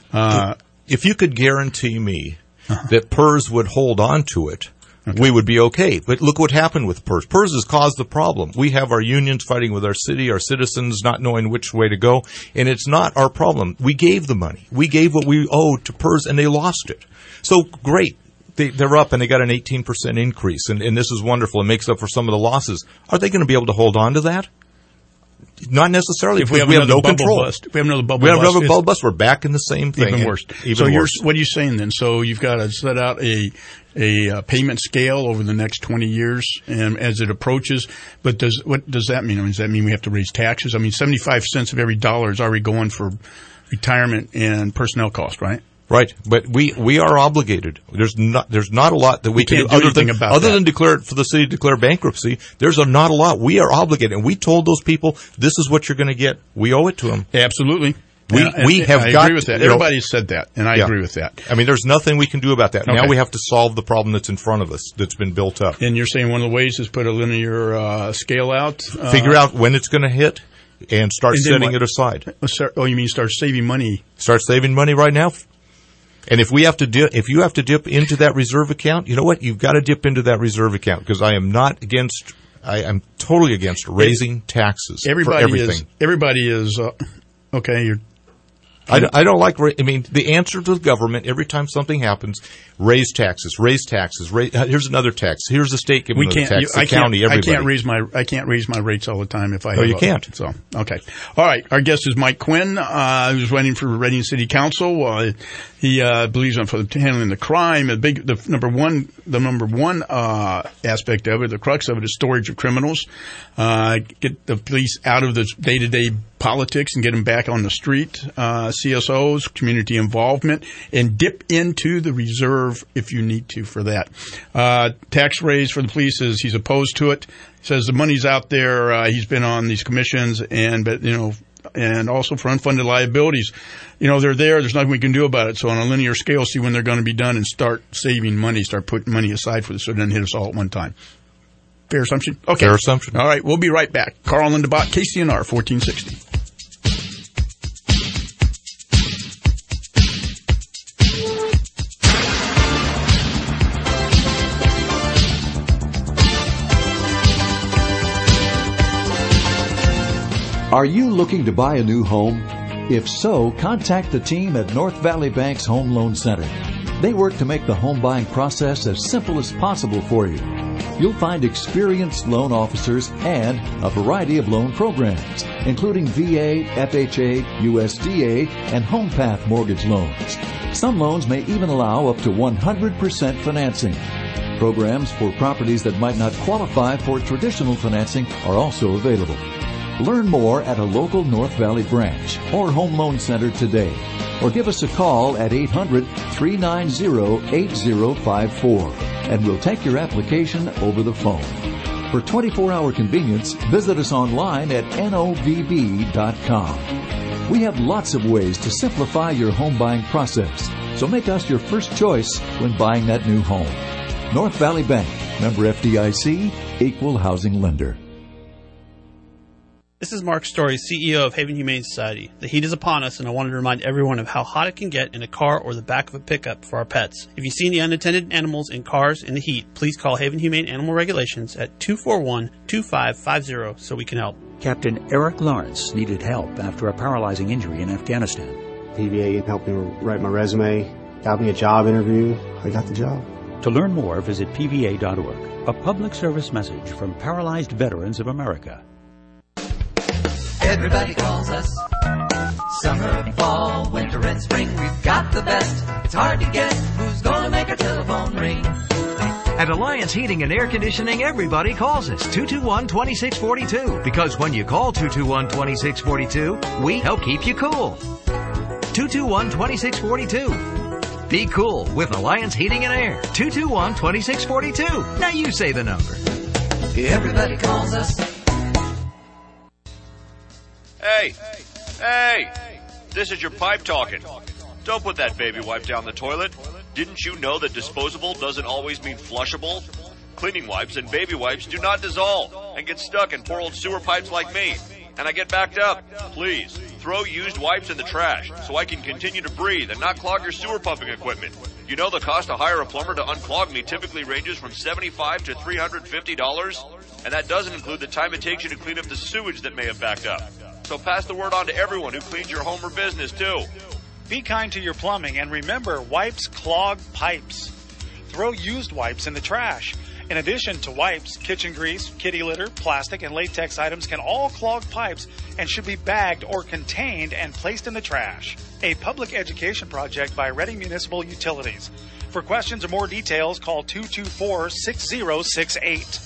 If you could guarantee me that PERS would hold on to it, we would be okay. But look what happened with PERS. PERS has caused the problem. We have our unions fighting with our city, our citizens not knowing which way to go, and it's not our problem. We gave the money. We gave what we owed to PERS, and they lost it. So great. They're up, and they got an 18% increase, and this is wonderful. It makes up for some of the losses. Are they going to be able to hold on to that? Not necessarily. If we have no control. If we have another bubble bust, we're back in the same thing. Even worse. What are you saying then? So you've got to set out a payment scale over the next 20 years, and as it approaches. But what does that mean? I mean, does that mean we have to raise taxes? I mean, 75 cents of every dollar is already going for retirement and personnel cost, right? Right, but we are obligated. There's not a lot that we can do other than declare for the city to declare bankruptcy. There's not a lot. We are obligated, and we told those people this is what you're going to get. We owe it to them. Absolutely. I agree with that. Everybody said that, and I agree with that. I mean, there's nothing we can do about that. Okay. Now we have to solve the problem that's in front of us, that's been built up. And you're saying one of the ways is put a linear scale out? Figure out when it's going to hit. and start setting it aside. Oh, you mean start saving money? Start saving money right now. And if you have to dip into that reserve account, you know what? You've got to dip into that reserve account, because I am totally against raising taxes for everything. Everybody is okay. I don't like. The answer to the government every time something happens: raise taxes. Here's another tax. Here's the state giving another tax. The county, everybody. I can't raise my rates all the time if I. No, you can't. So okay, all right. Our guest is Mike Quinn, who's running for Reading City Council. He believes in handling the crime. The number one aspect of it, the crux of it, is storage of criminals. Get the police out of the day-to-day politics and get them back on the street. CSOs, community involvement, and dip into the reserve if you need to for that. Tax raise for the police he's opposed to it. He says the money's out there. He's been on these commissions, and also for unfunded liabilities. They're there. There's nothing we can do about it. So on a linear scale, see when they're going to be done and start saving money, start putting money aside for this, so it doesn't hit us all at one time. Fair assumption? Okay. Fair assumption. All right. We'll be right back. Carl and Linda Bott, KCNR 1460. Are you looking to buy a new home? If so, contact the team at North Valley Bank's Home Loan Center. They work to make the home buying process as simple as possible for you. You'll find experienced loan officers and a variety of loan programs, including VA, FHA, USDA, and HomePath mortgage loans. Some loans may even allow up to 100% financing. Programs for properties that might not qualify for traditional financing are also available. Learn more at a local North Valley branch or Home Loan Center today, or give us a call at 800-390-8054, and we'll take your application over the phone. For 24-hour convenience, visit us online at novb.com. We have lots of ways to simplify your home buying process, so make us your first choice when buying that new home. North Valley Bank, member FDIC, equal housing lender. This is Mark Story, CEO of Haven Humane Society. The heat is upon us, and I wanted to remind everyone of how hot it can get in a car or the back of a pickup for our pets. If you see any unattended animals in cars in the heat, please call Haven Humane Animal Regulations at 241-2550 so we can help. Captain Eric Lawrence needed help after a paralyzing injury in Afghanistan. PVA helped me write my resume, got me a job interview. I got the job. To learn more, visit PVA.org. A public service message from Paralyzed Veterans of America. Everybody calls us. Summer, fall, winter, and spring. We've got the best. It's hard to guess who's gonna make our telephone ring. At Alliance Heating and Air Conditioning, everybody calls us 221-2642. Because when you call 221-2642, we help keep you cool. 221-2642. Be cool with Alliance Heating and Air. 221-2642. Now you say the number. Everybody calls us. Hey, this is your pipe talking. Don't put that baby wipe down the toilet. Didn't you know that disposable doesn't always mean flushable? Cleaning wipes and baby wipes do not dissolve and get stuck in poor old sewer pipes like me. And I get backed up. Please, throw used wipes in the trash so I can continue to breathe and not clog your sewer pumping equipment. You know the cost to hire a plumber to unclog me typically ranges from $75 to $350, and that doesn't include the time it takes you to clean up the sewage that may have backed up. So pass the word on to everyone who cleans your home or business, too. Be kind to your plumbing, and remember, wipes clog pipes. Throw used wipes in the trash. In addition to wipes, kitchen grease, kitty litter, plastic, and latex items can all clog pipes and should be bagged or contained and placed in the trash. A public education project by Reading Municipal Utilities. For questions or more details, call 224-6068.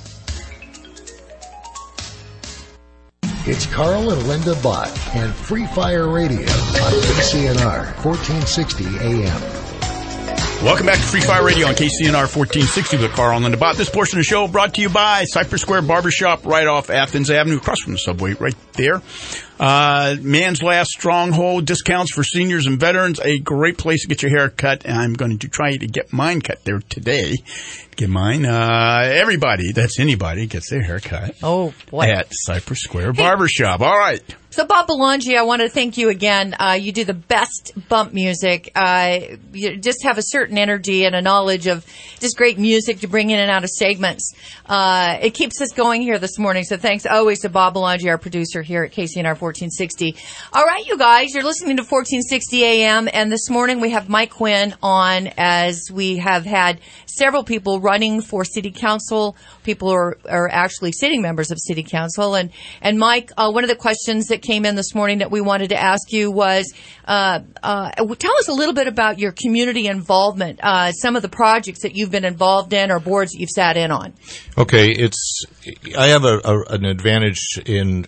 It's Carl and Linda Bott and Free Fire Radio on KCNR 1460 AM. Welcome back to Free Fire Radio on KCNR 1460 with Carl and Linda Bott. This portion of the show brought to you by Cypress Square Barbershop right off Athens Avenue, across from the subway right there. Man's Last Stronghold, discounts for seniors and veterans, a great place to get your hair cut. And I'm going to try to get mine cut there today. Get mine. Everybody, that's anybody, gets their hair cut. Oh, boy. At Cypress Square Barbershop. All right. So, Bob Belangi, I want to thank you again. You do the best bump music. You just have a certain energy and a knowledge of just great music to bring in and out of segments. It keeps us going here this morning. So thanks always to Bob Belangi, our producer here at KCNR 1460. All right, you guys, you're listening to 1460 AM. And this morning we have Mike Quinn on, as we have had several people running for city council. People are actually sitting members of city council. And Mike, one of the questions that came in this morning that we wanted to ask you was, tell us a little bit about your community involvement, some of the projects that you've been involved in or boards that you've sat in on. Okay, I have an advantage in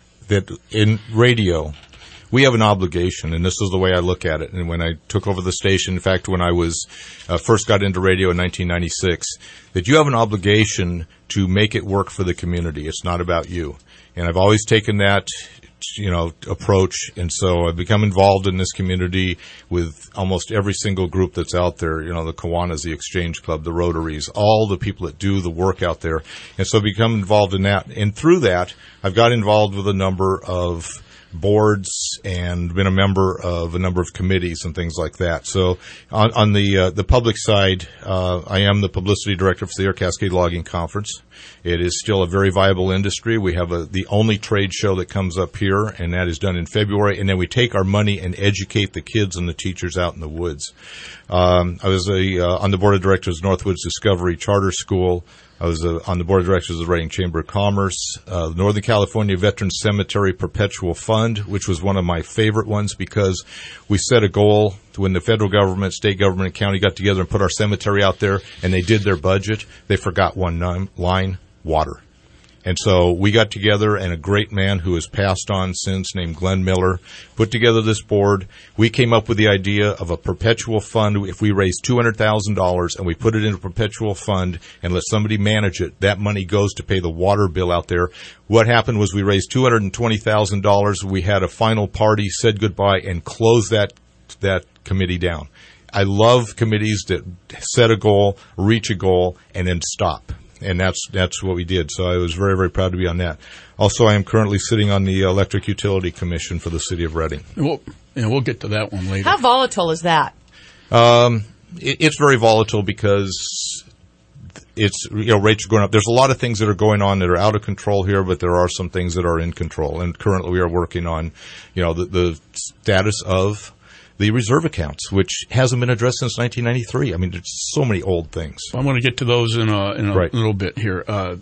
radio. We have an obligation, and this is the way I look at it. And when I took over the station, in fact, when I was first got into radio in 1996, that you have an obligation to make it work for the community. It's not about you. And I've always taken that approach. And so I've become involved in this community with almost every single group that's out there, the Kiwanis, the Exchange Club, the Rotaries, all the people that do the work out there. And so I've become involved in that. And through that, I've got involved with a number of boards and been a member of a number of committees and things like that. So on the public side, I am the publicity director for the Air Cascade Logging Conference. It is still a very viable industry. We have the only trade show that comes up here, and that is done in February. And then we take our money and educate the kids and the teachers out in the woods. I was on the board of directors of Northwoods Discovery Charter School. I was on the board of directors of the Reading Chamber of Commerce, the Northern California Veterans Cemetery Perpetual Fund, which was one of my favorite ones because we set a goal when the federal government, state government, and county got together and put our cemetery out there and they did their budget. They forgot one line, water. And so we got together, and a great man who has passed on since, named Glenn Miller, put together this board. We came up with the idea of a perpetual fund. If we raise $200,000 and we put it in a perpetual fund and let somebody manage it, that money goes to pay the water bill out there. What happened was we raised $220,000. We had a final party, said goodbye, and closed that committee down. I love committees that set a goal, reach a goal, and then stop. And that's what we did. So I was very, very proud to be on that. Also, I am currently sitting on the Electric Utility Commission for the City of Reading. We'll get to that one later. How volatile is that? It's very volatile because rates are going up. There's a lot of things that are going on that are out of control here, but there are some things that are in control. And currently we are working on, the status of the reserve accounts, which hasn't been addressed since 1993. I mean, there's so many old things. I want to get to those in a little bit here.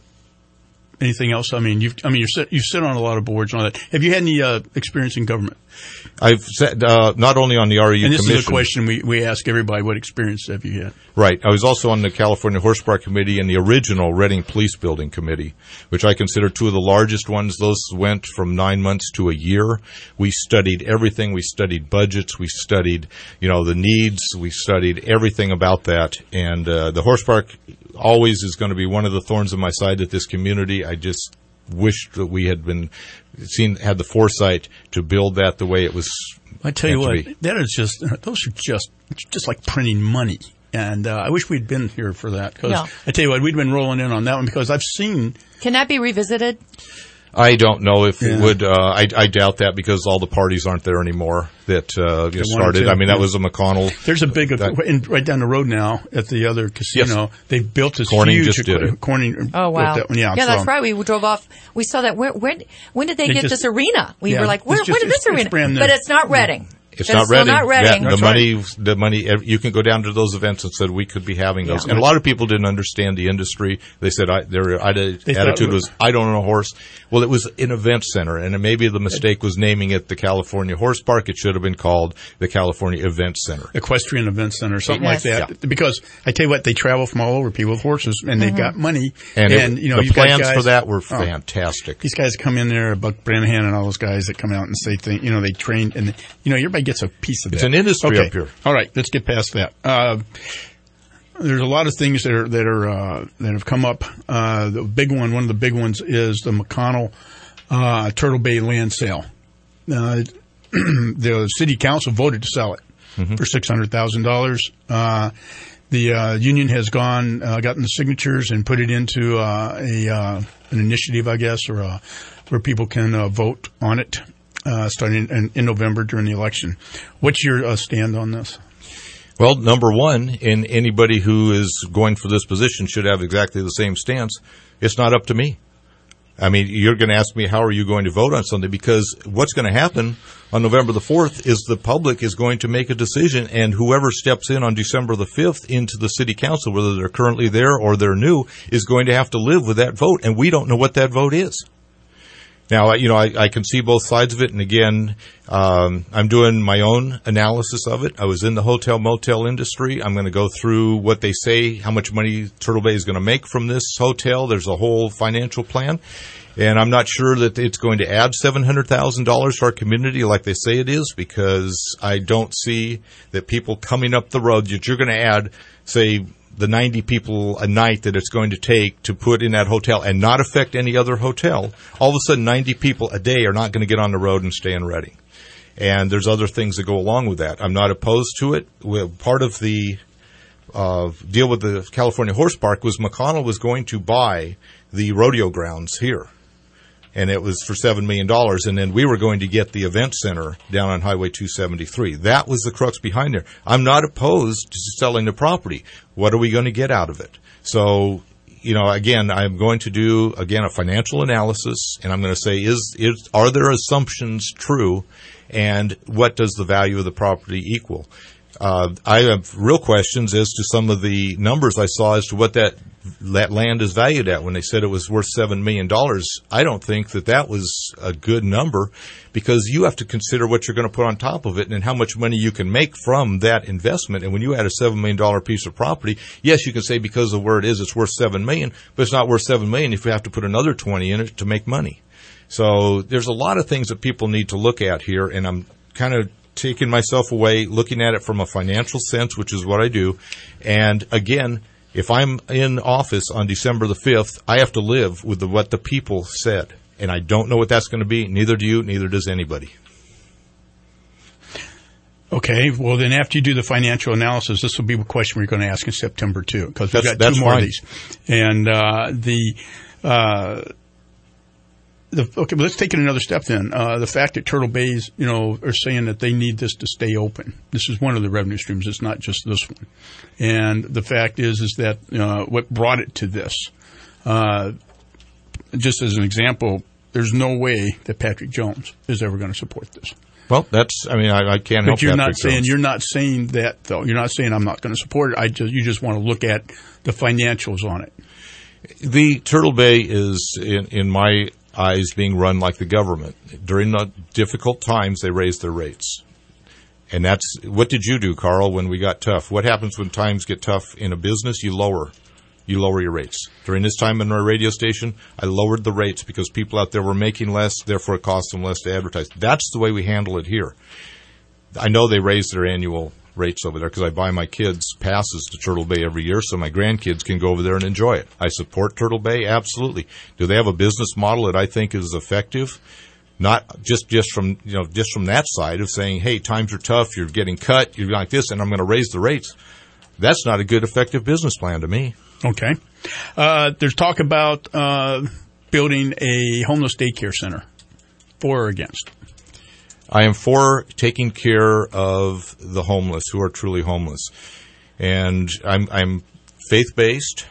Anything else? I mean, you sit on a lot of boards and all that. Have you had any experience in government? I've said not only on the REU and this commission. Is a question we ask everybody: what experience have you had? Right. I was also on the California Horsepark Committee and the original Reading Police Building Committee, which I consider two of the largest ones. Those went from 9 months to a year. We studied everything. We studied budgets. We studied, the needs. We studied everything about that. And the Horsepark always is going to be one of the thorns in my side at this community. I just wish that we had had the foresight to build that the way it was. I tell you what, those are just like printing money. And I wish we'd been here for that. Because I tell you what, we'd been rolling in on that one because I've seen. Can that be revisited? I don't know if it would. I doubt that because all the parties aren't there anymore that started. I mean, that was a McConnell. There's a big right down the road now at the other casino. Yes. They've built this Corning huge. Just did it. Corning. Oh wow! That one. Yeah, that's right. We drove off. We saw that. When did they get this arena? We were like, when is this arena? But it's not Reading. It's not Reading. The money. You can go down to those events and said we could be having those. And a lot of people didn't understand the industry. They said their attitude was, I don't own a horse. Well, it was an event center, and maybe the mistake was naming it the California Horse Park. It should have been called the California Event Center. Equestrian Event Center, something like that. Yeah. Because I tell you what, they travel from all over, people with horses, and they've got money. And the plans for that were fantastic. These guys come in there, Buck Brannahan and all those guys that come out and say things. They train, and everybody gets a piece of that. It's an industry up here. All right, let's get past that. There's a lot of things that have come up. The big one, one of the big ones, is the McConnell Turtle Bay land sale. the city council voted to sell it for $600,000. The union has gotten the signatures and put it into an initiative, I guess, or where people can vote on it starting in November during the election. What's your stand on this? Well, number one, and anybody who is going for this position should have exactly the same stance. It's not up to me. I mean, you're going to ask me, how are you going to vote on something? Because what's going to happen on November the 4th is the public is going to make a decision, and whoever steps in on December the 5th into the city council, whether they're currently there or they're new, is going to have to live with that vote, and we don't know what that vote is. Now, I can see both sides of it, and again, I'm doing my own analysis of it. I was in the hotel motel industry. I'm going to go through what they say, how much money Turtle Bay is going to make from this hotel. There's a whole financial plan, and I'm not sure that it's going to add $700,000 to our community like they say it is, because I don't see that people coming up the road that you're going to add, say, the 90 people a night that it's going to take to put in that hotel and not affect any other hotel. All of a sudden, 90 people a day are not going to get on the road and stay in Reading. And there's other things that go along with that. I'm not opposed to it. Part of the deal with the California Horse Park was McConnell was going to buy the rodeo grounds here. And it was for $7 million, and then we were going to get the event center down on Highway 273. That was the crux behind there. I'm not opposed to selling the property. What are we going to get out of it? So, again, I'm going to do, a financial analysis, and I'm going to say, are there assumptions true, and what does the value of the property equal? I have real questions as to some of the numbers I saw as to what that land is valued at. When they said it was worth $7 million, I don't think that was a good number, because you have to consider what you're going to put on top of it and how much money you can make from that investment. And when you add a $7 million piece of property, yes, you can say because of where it is, it's worth $7 million, but it's not worth $7 million if you have to put another 20 in it to make money. So there's a lot of things that people need to look at here, and I'm kind of taking myself away, looking at it from a financial sense, which is what I do. And again, if I'm in office on December the 5th, I have to live with what the people said. And I don't know what that's going to be. Neither do you. Neither does anybody. Okay. Well, then after you do the financial analysis, this will be a question we're going to ask in September, too, because we've got two more of these. And okay, but let's take it another step then. The fact that Turtle Bay's, are saying that they need this to stay open. This is one of the revenue streams. It's not just this one. And the fact is that what brought it to this, just as an example, there's no way that Patrick Jones is ever going to support this. Well, I can't help. But you're not saying that, though. You're not saying I'm not going to support it. You just want to look at the financials on it. The Turtle Bay is, in my eyes, being run like the government. During the difficult times, they raised their rates. And that's, what did you do, Carl, when we got tough? What happens when times get tough in a business? You lower your rates. During this time in our radio station, I lowered the rates because people out there were making less, therefore it cost them less to advertise. That's the way we handle it here. I know they raised their annual rates over there because I buy my kids passes to Turtle Bay every year so my grandkids can go over there and enjoy it. I support Turtle Bay, absolutely. Do they have a business model that I think is effective? Not just from that side of saying, hey, times are tough, you're getting cut, you're like this, and I'm going to raise the rates. That's not a good, effective business plan to me. Okay. There's talk about building a homeless daycare center. For or against? I am for taking care of the homeless who are truly homeless. And I'm faith-based.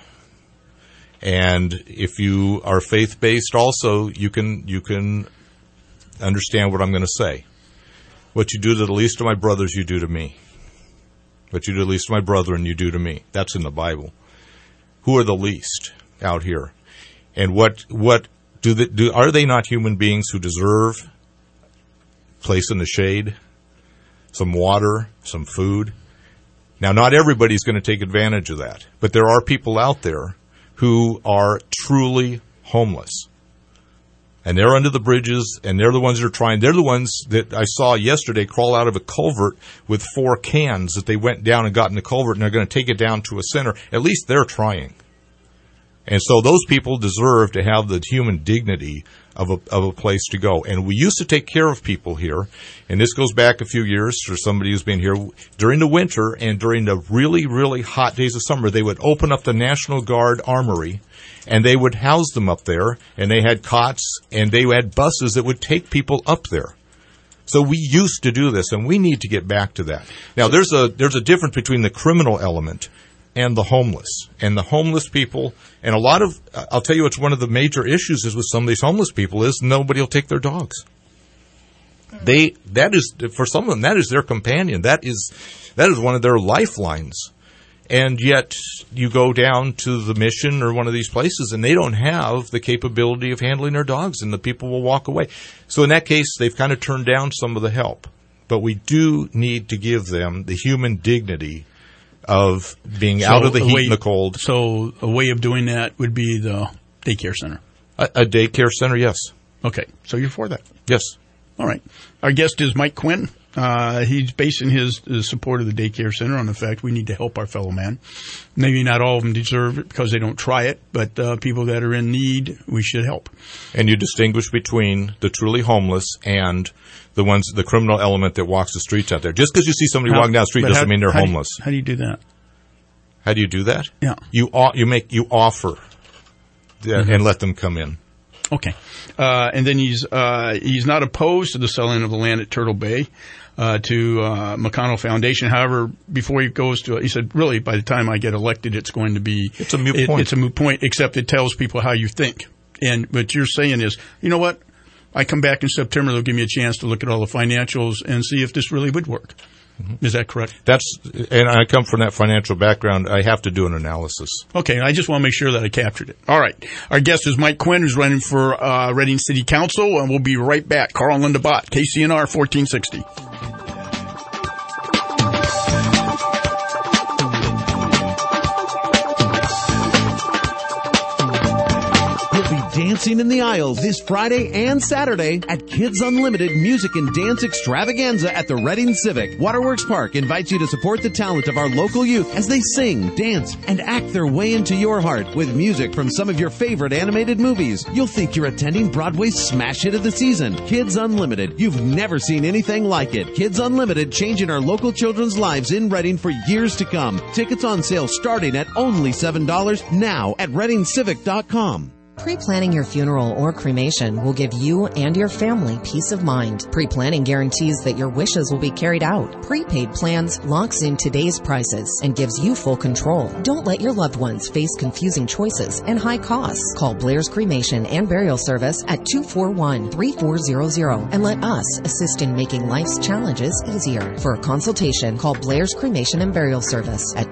And if you are faith-based also, you can understand what I'm going to say. What you do to the least of my brothers, you do to me. What you do to the least of my brethren, you do to me. That's in the Bible. Who are the least out here? And what are they not human beings who deserve place in the shade, some water, some food? Now, not everybody's going to take advantage of that, but there are people out there who are truly homeless. And they're under the bridges, and they're the ones that are trying. They're the ones that I saw yesterday crawl out of a culvert with 4 cans that they went down and got in the culvert, and they're going to take it down to a center. At least they're trying. And so those people deserve to have the human dignity of a place to go. And we used to take care of people here, and this goes back a few years for somebody who's been here. During the winter and during the really, really hot days of summer, they would open up the National Guard Armory, and they would house them up there, and they had cots, and they had buses that would take people up there. So we used to do this, and we need to get back to that. Now, there's a difference between the criminal element and the homeless. And the homeless people, and I'll tell you what's one of the major issues is with some of these homeless people is nobody will take their dogs. That is, for some of them, that is their companion. That is one of their lifelines. And yet you go down to the Mission or one of these places and they don't have the capability of handling their dogs, and the people will walk away. So in that case, they've kind of turned down some of the help. But we do need to give them the human dignity of being out of the heat and the cold. So a way of doing that would be the daycare center. A daycare center, yes. Okay, so you're for that? Yes. All right. Our guest is Mike Quinn. He's basing his support of the daycare center on the fact we need to help our fellow man. Maybe not all of them deserve it because they don't try it, but people that are in need, we should help. And you distinguish between the truly homeless and the criminal element that walks the streets out there. Just because you see somebody walking down the street doesn't mean they're homeless. How do you do that? How do you do that? Yeah. You offer and let them come in. Okay. And then he's not opposed to the selling of the land at Turtle Bay to McConnell Foundation. However, before he goes to it, he said, really, by the time I get elected, it's going to be... It's a moot point. It's a moot point, except it tells people how you think. And what you're saying is, you know what? I come back in September, they'll give me a chance to look at all the financials and see if this really would work. Mm-hmm. Is that correct? And I come from that financial background. I have to do an analysis. Okay, I just want to make sure that I captured it. All right. Our guest is Mike Quinn, who's running for Reading City Council, and we'll be right back. Carl and Linda Bott, KCNR 1460. Dancing in the aisles this Friday and Saturday at Kids Unlimited Music and Dance Extravaganza at the Reading Civic. Waterworks Park invites you to support the talent of our local youth as they sing, dance, and act their way into your heart with music from some of your favorite animated movies. You'll think you're attending Broadway's smash hit of the season, Kids Unlimited. You've never seen anything like it. Kids Unlimited, changing our local children's lives in Reading for years to come. Tickets on sale starting at only $7 now at ReadingCivic.com. Pre-planning your funeral or cremation will give you and your family peace of mind. Pre-planning guarantees that your wishes will be carried out. Prepaid plans locks in today's prices and gives you full control. Don't let your loved ones face confusing choices and high costs. Call Blair's Cremation and Burial Service at 241-3400 and let us assist in making life's challenges easier. For a consultation, call Blair's Cremation and Burial Service at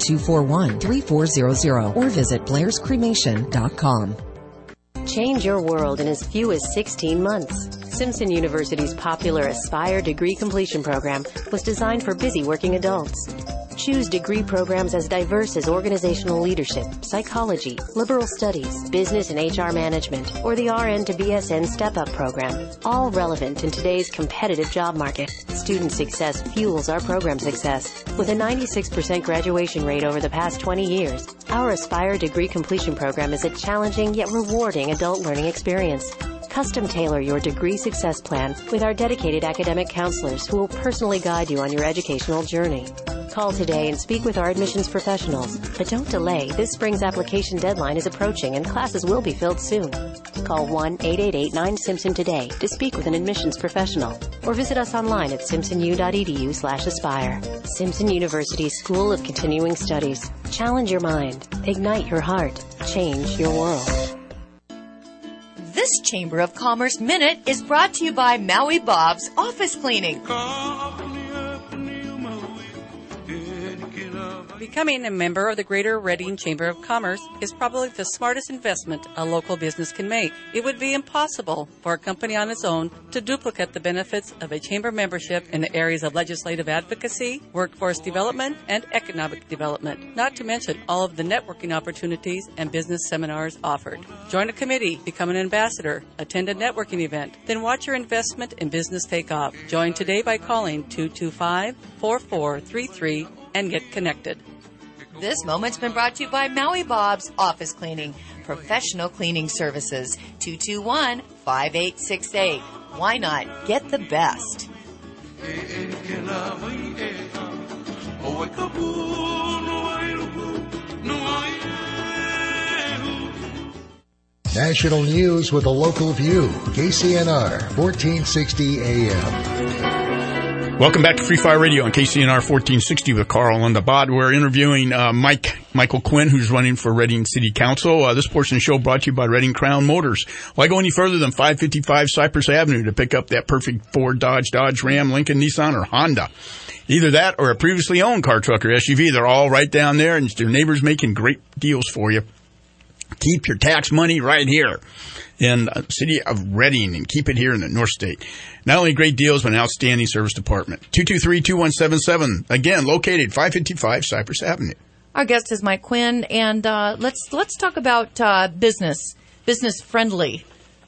241-3400 or visit blairscremation.com. Change your world in as few as 16 months. Simpson University's popular Aspire degree completion program was designed for busy working adults. Choose degree programs as diverse as organizational leadership, psychology, liberal studies, business and HR management, or the RN to BSN step-up program, all relevant in today's competitive job market. Student success fuels our program success. With a 96% graduation rate over the past 20 years, our Aspire degree completion program is a challenging yet rewarding adult learning experience. Custom tailor your degree success plan with our dedicated academic counselors who will personally guide you on your educational journey. Call today and speak with our admissions professionals. But don't delay. This spring's application deadline is approaching and classes will be filled soon. Call 1-888-9-SIMPSON today to speak with an admissions professional or visit us online at simpsonu.edu/aspire. Simpson University School of Continuing Studies. Challenge your mind. Ignite your heart. Change your world. This Chamber of Commerce Minute is brought to you by Maui Bob's Office Cleaning. Becoming a member of the Greater Reading Chamber of Commerce is probably the smartest investment a local business can make. It would be impossible for a company on its own to duplicate the benefits of a chamber membership in the areas of legislative advocacy, workforce development, and economic development, not to mention all of the networking opportunities and business seminars offered. Join a committee, become an ambassador, attend a networking event, then watch your investment in business take off. Join today by calling 225-4433 and get connected. This moment's been brought to you by Maui Bob's Office Cleaning, professional cleaning services. 221 5868. Why not get the best? National news with a local view. KCNR 1460 AM. Welcome back to Free Fire Radio on KCNR 1460 with Carl and the Bod. We're interviewing Michael Quinn, who's running for Reading City Council. This portion of the show brought to you by Reading Crown Motors. Why go any further than 555 Cypress Avenue to pick up that perfect Ford, Dodge, Ram, Lincoln, Nissan, or Honda? Either that or a previously owned car, truck, or SUV. They're all right down there, and your neighbor's making great deals for you. Keep your tax money right here in the city of Reading and keep it here in the North State. Not only great deals, but an outstanding service department. 223-2177. Again, located 555 Cypress Avenue. Our guest is Mike Quinn, and let's talk about business friendly.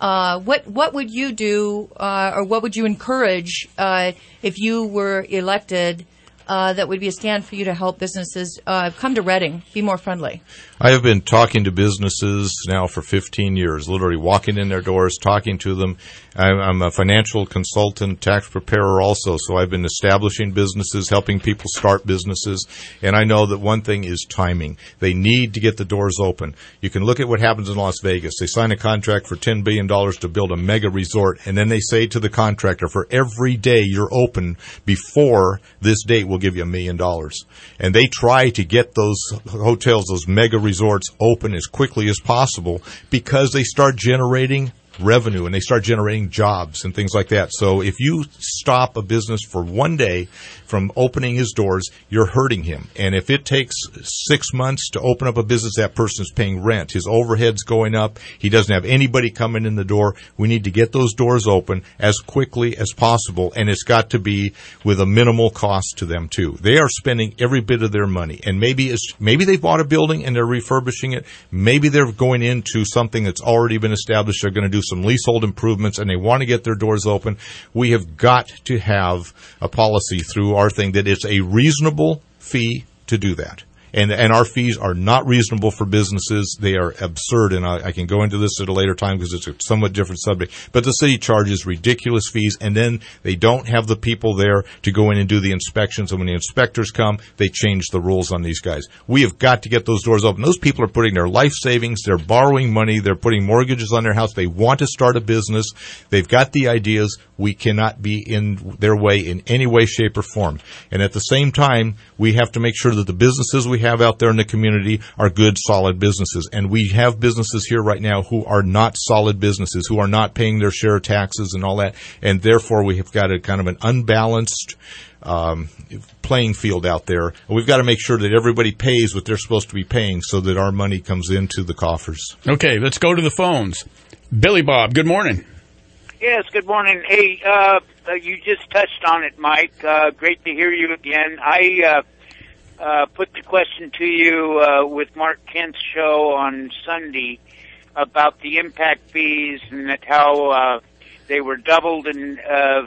What would you do, or what would you encourage if you were elected? That would be a stand for you to help businesses come to Reading, be more friendly. I have been talking to businesses now for 15 years, literally walking in their doors, talking to them. I'm a financial consultant, tax preparer also, so I've been establishing businesses, helping people start businesses, and I know that one thing is timing. They need to get the doors open. You can look at what happens in Las Vegas. They sign a contract for $10 billion to build a mega resort, and then they say to the contractor, for every day you're open before this date, we'll give you $1 million. And they try to get those hotels, those mega resorts open as quickly as possible because they start generating revenue and they start generating jobs and things like that. So if you stop a business for one day from opening his doors, you're hurting him. And if it takes 6 months to open up a business, that person's paying rent. His overhead's going up. He doesn't have anybody coming in the door. We need to get those doors open as quickly as possible, and it's got to be with a minimal cost to them too. They are spending every bit of their money, and maybe they bought a building and they're refurbishing it. Maybe they're going into something that's already been established. They're going to do some leasehold improvements, and they want to get their doors open. We have got to have a policy through our thing that it's a reasonable fee to do that. And our fees are not reasonable for businesses. They are absurd, and I can go into this at a later time because it's a somewhat different subject. But the city charges ridiculous fees, and then they don't have the people there to go in and do the inspections. And when the inspectors come, they change the rules on these guys. We have got to get those doors open. Those people are putting their life savings, they're borrowing money, they're putting mortgages on their house. They want to start a business. They've got the ideas. We cannot be in their way in any way, shape, or form. And at the same time, we have to make sure that the businesses we have out there in the community are good, solid businesses. And we have businesses here right now who are not solid businesses, who are not paying their share of taxes and all that. And therefore, we have got a kind of an unbalanced playing field out there. And we've got to make sure that everybody pays what they're supposed to be paying so that our money comes into the coffers. Okay, let's go to the phones. Billy Bob, good morning. Yes, good morning. Hey, you just touched on it, Mike. Great to hear you again. I put the question to you with Mark Kent's show on Sunday about the impact fees and that how they were doubled in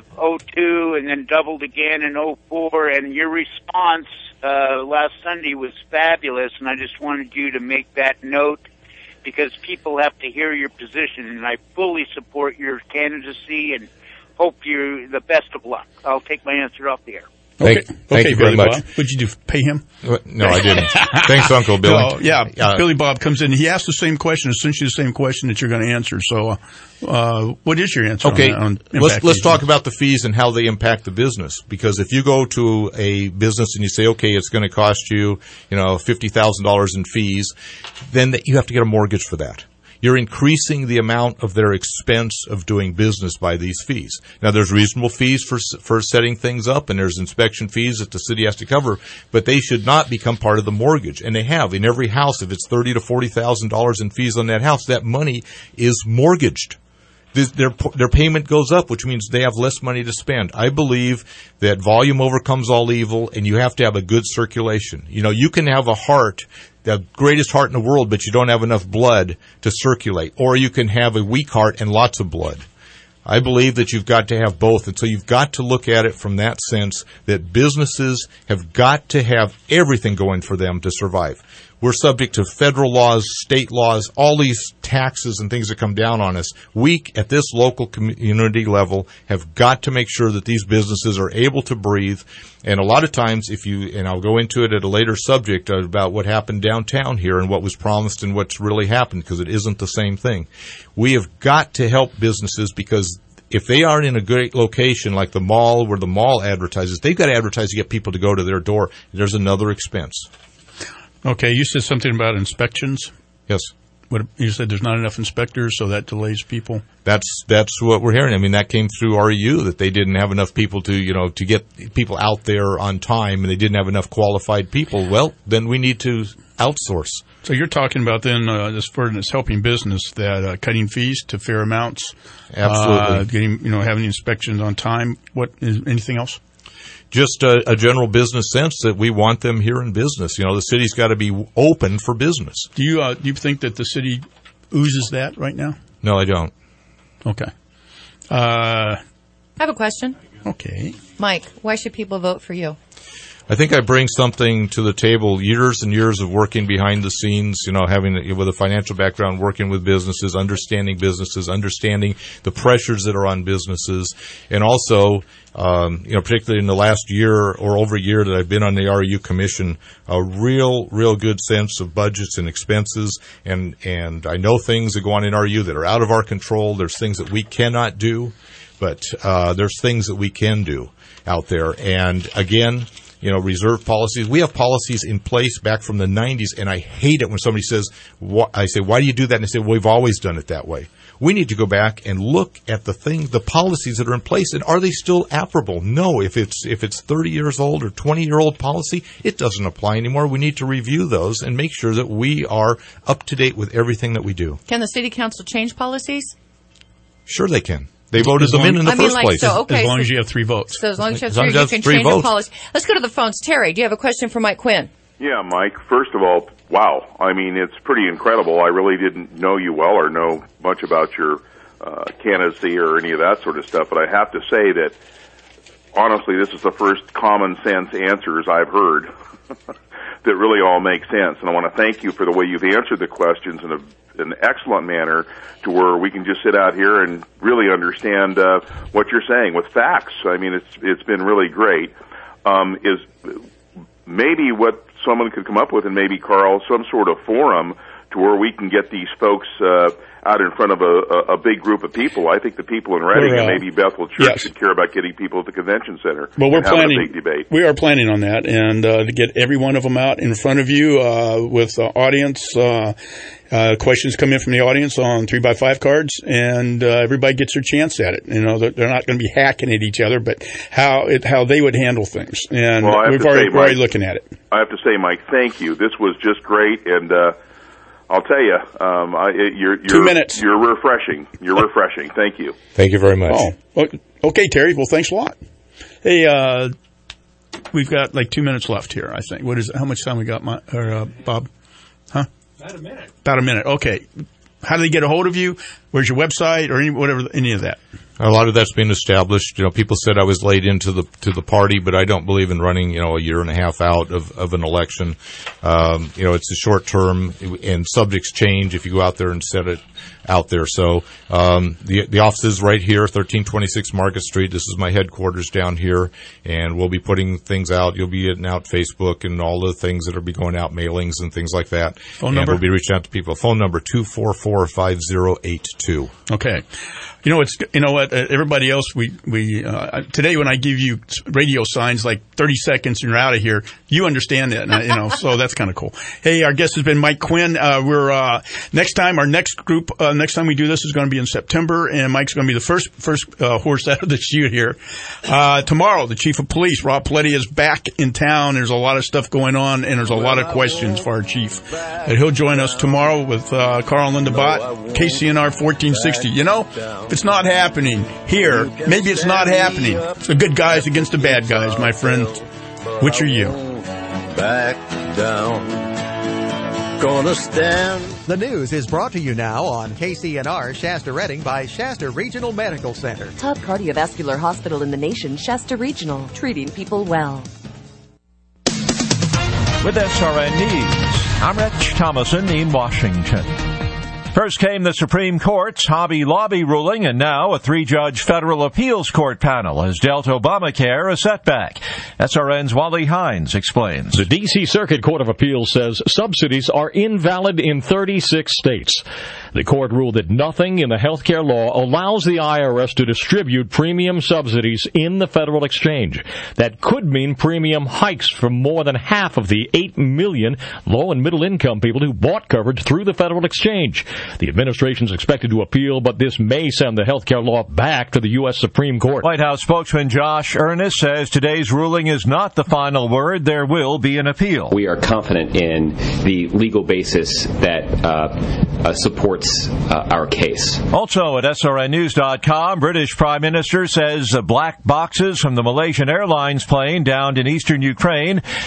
2002 and then doubled again in 2004. And your response last Sunday was fabulous, and I just wanted you to make that note, because people have to hear your position, and I fully support your candidacy and hope you the best of luck. I'll take my answer off the air. Thank you very much. Bob. What'd you do? Pay him? No, I didn't. Thanks, Uncle Billy. No, Billy Bob comes in. He asked the same question, essentially the same question that you're going to answer. So, what is your answer? Okay, on let's talk about the fees and how they impact the business. Because if you go to a business and you say, okay, it's going to cost you, $50,000 in fees, then you have to get a mortgage for that. You're increasing the amount of their expense of doing business by these fees. Now, there's reasonable fees for setting things up, and there's inspection fees that the city has to cover, but they should not become part of the mortgage. And they have. In every house, if it's $30,000 to $40,000 in fees on that house, that money is mortgaged. Their payment goes up, which means they have less money to spend. I believe that volume overcomes all evil, and you have to have a good circulation. You can have a heart, the greatest heart in the world, but you don't have enough blood to circulate. Or you can have a weak heart and lots of blood. I believe that you've got to have both. And so you've got to look at it from that sense that businesses have got to have everything going for them to survive. We're subject to federal laws, state laws, all these taxes and things that come down on us. We, at this local community level, have got to make sure that these businesses are able to breathe. And a lot of times, and I'll go into it at a later subject about what happened downtown here and what was promised and what's really happened, because it isn't the same thing. We have got to help businesses, because if they aren't in a great location like the mall where the mall advertises, they've got to advertise to get people to go to their door. There's another expense. Okay, you said something about inspections. Yes. You said there's not enough inspectors, so that delays people. That's what we're hearing. I mean, that came through REU, that they didn't have enough people to get people out there on time, and they didn't have enough qualified people. Well, then we need to outsource. So you're talking about then, as far as helping business, that cutting fees to fair amounts, absolutely, having inspections on time. What is anything else? Just a general business sense that we want them here in business. The city's got to be open for business. Do you think that the city oozes that right now? No, I don't. Okay. I have a question. Okay. Mike, why should people vote for you? I think I bring something to the table, years and years of working behind the scenes, having with a financial background, working with businesses, understanding the pressures that are on businesses, and also, particularly in the last year or over a year that I've been on the REU Commission, a real good sense of budgets and expenses, and I know things that go on in REU that are out of our control. There's things that we cannot do, but there's things that we can do out there. And again, reserve policies. We have policies in place back from the 90s, and I hate it when somebody says, I say, why do you do that? And they say, well, we've always done it that way. We need to go back and look at the policies that are in place, and are they still applicable? No, if it's 30 years old or 20-year-old policy, it doesn't apply anymore. We need to review those and make sure that we are up to date with everything that we do. Can the city council change policies? Sure they can. They voted them in the first place. As long as you have 3 votes. So as long as you have 3, you can change the policy. Let's go to the phones. Terry, do you have a question for Mike Quinn? Yeah, Mike. First of all, wow. I mean, it's pretty incredible. I really didn't know you well or know much about your candidacy or any of that sort of stuff, but I have to say that, honestly, this is the first common sense answers I've heard that really all make sense. And I want to thank you for the way you've answered the questions in an excellent manner, to where we can just sit out here and really understand what you're saying with facts. I mean, it's been really great. Is maybe what someone could come up with, and maybe Carl, some sort of forum to where we can get these folks out in front of a big group of people. I think the people in Reading and maybe Bethel Church should care about getting people at the convention center. Well, we're planning a big debate. We are planning on that, and to get every one of them out in front of you with the audience. Questions come in from the audience on 3x5 cards, and everybody gets their chance at it. They're not going to be hacking at each other, but how they would handle things. And we're already looking at it. I have to say, Mike, thank you. This was just great, and I'll tell you, you're 2 minutes. You're refreshing. You're refreshing. Thank you. Thank you very much. Oh, okay, Terry. Well, thanks a lot. Hey, we've got like 2 minutes left here, I think. How much time we got, Bob? Huh? About a minute. Okay. How do they get a hold of you? Where's your website or any of that? A lot of that's been established. People said I was late into the party, but I don't believe in running, a year and a half out of an election. It's a short term, and subjects change if you go out there and set it out there. So the office is right here, 1326 Market Street. This is my headquarters down here, and we'll be putting things out. You'll be getting out Facebook and all the things that will be going out, mailings and things like that. Phone number? And we'll be reaching out to people. Phone number 244-5082. Okay. You know what? Everybody else, we today when I give you radio signs like 30 seconds and you're out of here, you understand that, so that's kind of cool. Hey, our guest has been Mike Quinn. We're next time we do this is going to be in September, and Mike's going to be the first horse out of the chute here. Tomorrow, the Chief of Police, Rob Paletti, is back in town. There's a lot of stuff going on, and there's a lot of questions for our chief. And he'll join us tomorrow with Carl and Linda Bott, KCNR 1460. If it's not happening here, maybe it's not happening. It's the good guys against the bad guys, my friend. Which are you? Back down. Gonna stand. The news is brought to you now on KCNR Shasta Redding by Shasta Regional Medical Center. Top cardiovascular hospital in the nation, Shasta Regional, treating people well. With SRN News. I'm Rich Thomason in Washington. First came the Supreme Court's Hobby Lobby ruling, and now a 3-judge federal appeals court panel has dealt Obamacare a setback. SRN's Wally Hines explains. The D.C. Circuit Court of Appeals says subsidies are invalid in 36 states. The court ruled that nothing in the health care law allows the IRS to distribute premium subsidies in the federal exchange. That could mean premium hikes for more than half of the 8 million low and middle income people who bought coverage through the federal exchange. The administration is expected to appeal, but this may send the health care law back to the U.S. Supreme Court. White House spokesman Josh Earnest says today's ruling is not the final word. There will be an appeal. We are confident in the legal basis that supports our case. Also at SRNnews.com, British Prime Minister says black boxes from the Malaysian Airlines plane downed in eastern Ukraine